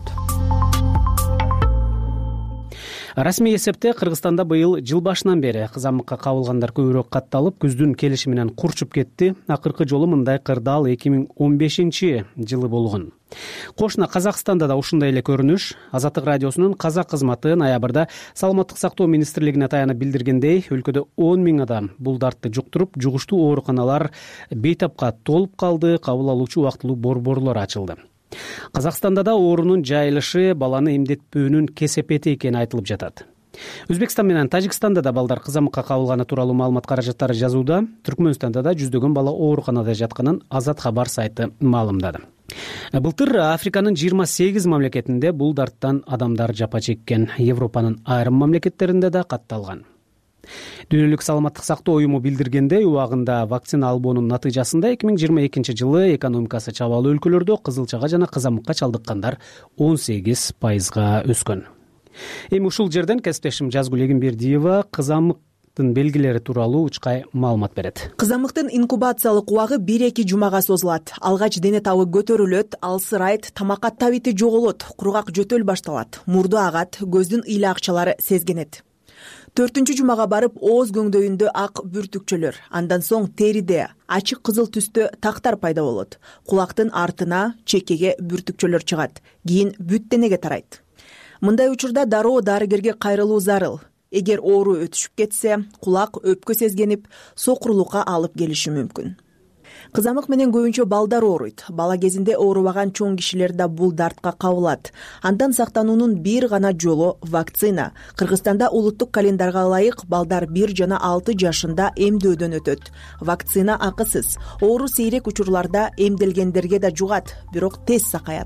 H: Расмий эсепте Кыргызстанда быйыл жыл башынан бери кызамыкка кабылгандар көбүрөөк катталып, күздүн келиши менен курчуп кетти. Акыркы жолу мындай кырдаал 2015-жылы болгон. Кошуна Казакстанда да ушундай эле көрүнүш. Азаттык радиосунун казак кызматы ноябрда Саламаттык сактоо министрлигине таянып билдиргендей, өлкөдө 10 000 адам бул дартты жуктуруп, жугуштуу ооруканалар бейтапка толуп калды, кабыл алуучу убактылуу борборлор ачылды. Казакстанда да оорунун жайылышы баланы эмдетпөөнүн кесепети экени айтылып жатат. Өзбекстан менен Тажикстанда да балдар кызамыкка кабылганы тууралуу маалымат каражаттары жазууда. Түркмөнстанда да жүздөгөн бала ооруканада жатканын Азат кабар сайты маалымдады. Былтыр Африканын 28 мамлекетинде бул дарттан адамдар жапа чеккен. Европанын айрым мамлекеттеринде да катталган. Дүйнөлүк саламаттык сактоо уюму билдиргендей, убагында вакцина албоонун натыйжасында 2022-жылы экономикасы чабалуу өлкөлөрдө кызылчага жана кызамыкка чалдыккандар 18%га өскөн. Эми ушул жерден кесиптешим Жазгүл Эгембердиева кызамыктын белгилери тууралуу учкай маалымат берет.
M: Кызамыктын инкубациялык убагы 1-2 жумага созулат. Алгач дене табы көтөрүлөт, алсырайт, тамакка табити жоголот, кургак жөтөл башталат, мурду агат, көздүн ыйла акчалары сезгенет. 4-чү жумага барып ооз көңдөйүндө ак бүртүкчөлөр, андан соң териде ачык кызыл түстө тактар пайда болот. Кулактын артына, чекеге бүртүкчөлөр чыгат, кийин бүт денеге тарайт. Мындай учурда дароо дарыгерге кайрылуу зарыл. Эгер оору өтүшүп кетсе, кулак өпкө сезгенип, сокурлукка алып келиши мүмкүн. Кызамык менен көбүнчө балдар ооруйт. Бала кезинде оорубаган чоң кишилер да бул дартка кабылат. Андан сактануунун бир гана жолу вакцина. Кыргызстанда улуттук календарга ылайык балдар 1 жана 6 жашында эмдөөдөн өтөт. Вакцина акысыз. Оору сейрек учурларда эмделгендерге да жугат, бирок тез сакаят.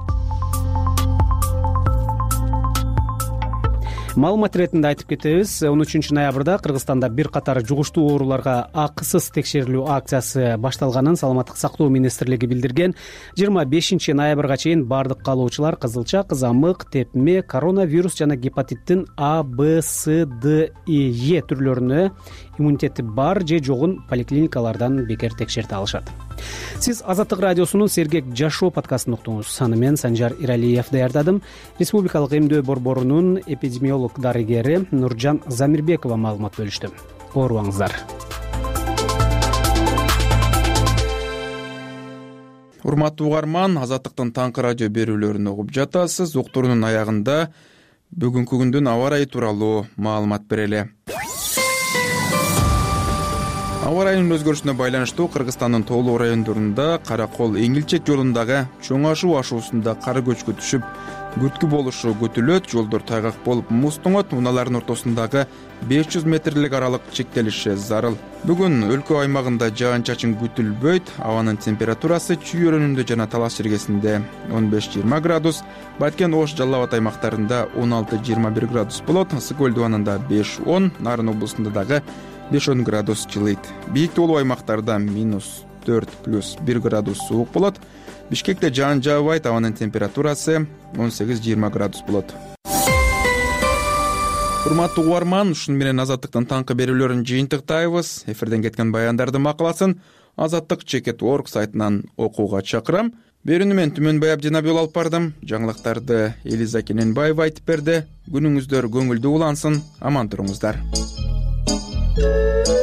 H: Маалымат иретинде айтып кетебиз, 13 ноябрда Кыргызстанда бир катар жугуштуу ооруларга акысыз текшерилүү акциясы башталганын Саламаттык сактоо министрлиги билдирген. 25 ноябрга чейин бардык каалоочулар кызылча, кызамык, тепме, коронавирус жана гепатиттин А, Б, С, Д, Е түрлөрүнө иммунитети бар же жогун поликлиникалардан бекер текшерте алышат. Сиз Азаттык радиосунун Сергек жашоо подкастын уктуңуз. Аны мен Санжар Иралиев даярдадым. Республикалык эмдөө борборунун эпидемиолог дарыгери Нуржан Замирбекова маалымат бөлүштү. Оорубаңыздар.
B: Урматтуу угарман, Азаттыктын таңкы радио берүүлөрүн угуп жатасыз. Уктуруунун аягында бүгүнкү күндүн аба ырайы тууралуу маалымат берели. Аба ырайынын өзгөрүшүнө байланыштуу Кыргызстандын тоолуу райондорунда Каракол Эңилчек жолундагы Чоң Ашуу ашуусунда кар көчкү түшүп, күрткү болушу күтүлөт. Жолдор тайгак болуп муз тоңот. Унаалардын ортосундагы 500 метрлик аралык чектелиши зарыл. Бүгүн өлкө аймагында жаан-чачын күтүлбөйт. Абанын температурасы Чүй өрөөнүндө жана Талас жергесинде 15-20 градус, Баткен, Ош, Жалал Абад аймактарында 16-21 градус болот. Ысык көл дубанында 5-10, Нарын облусунда дагы 5-10 градус жылыйт. Бийик тоолуу аймактарда -4+1 градус суук болот. Бишкекте жаан жаабайт, абанын температурасы 18-20 градус болот. Урматтуу угарман, ушуну менен Азаттыктын таңкы берүүлөрүн жыйынтыктайбыз. Эфирден кеткен баяндардын макаласын Азаттык.org сайтынан окууга чакырам. Берүүнү мен Түмөнбай Абдинабиул алып бардым. Жаңылыктарды Элиза Кененбаева айтып берди. Күнүңүздөр көңүлдүү улансын. Аман туруңуздар.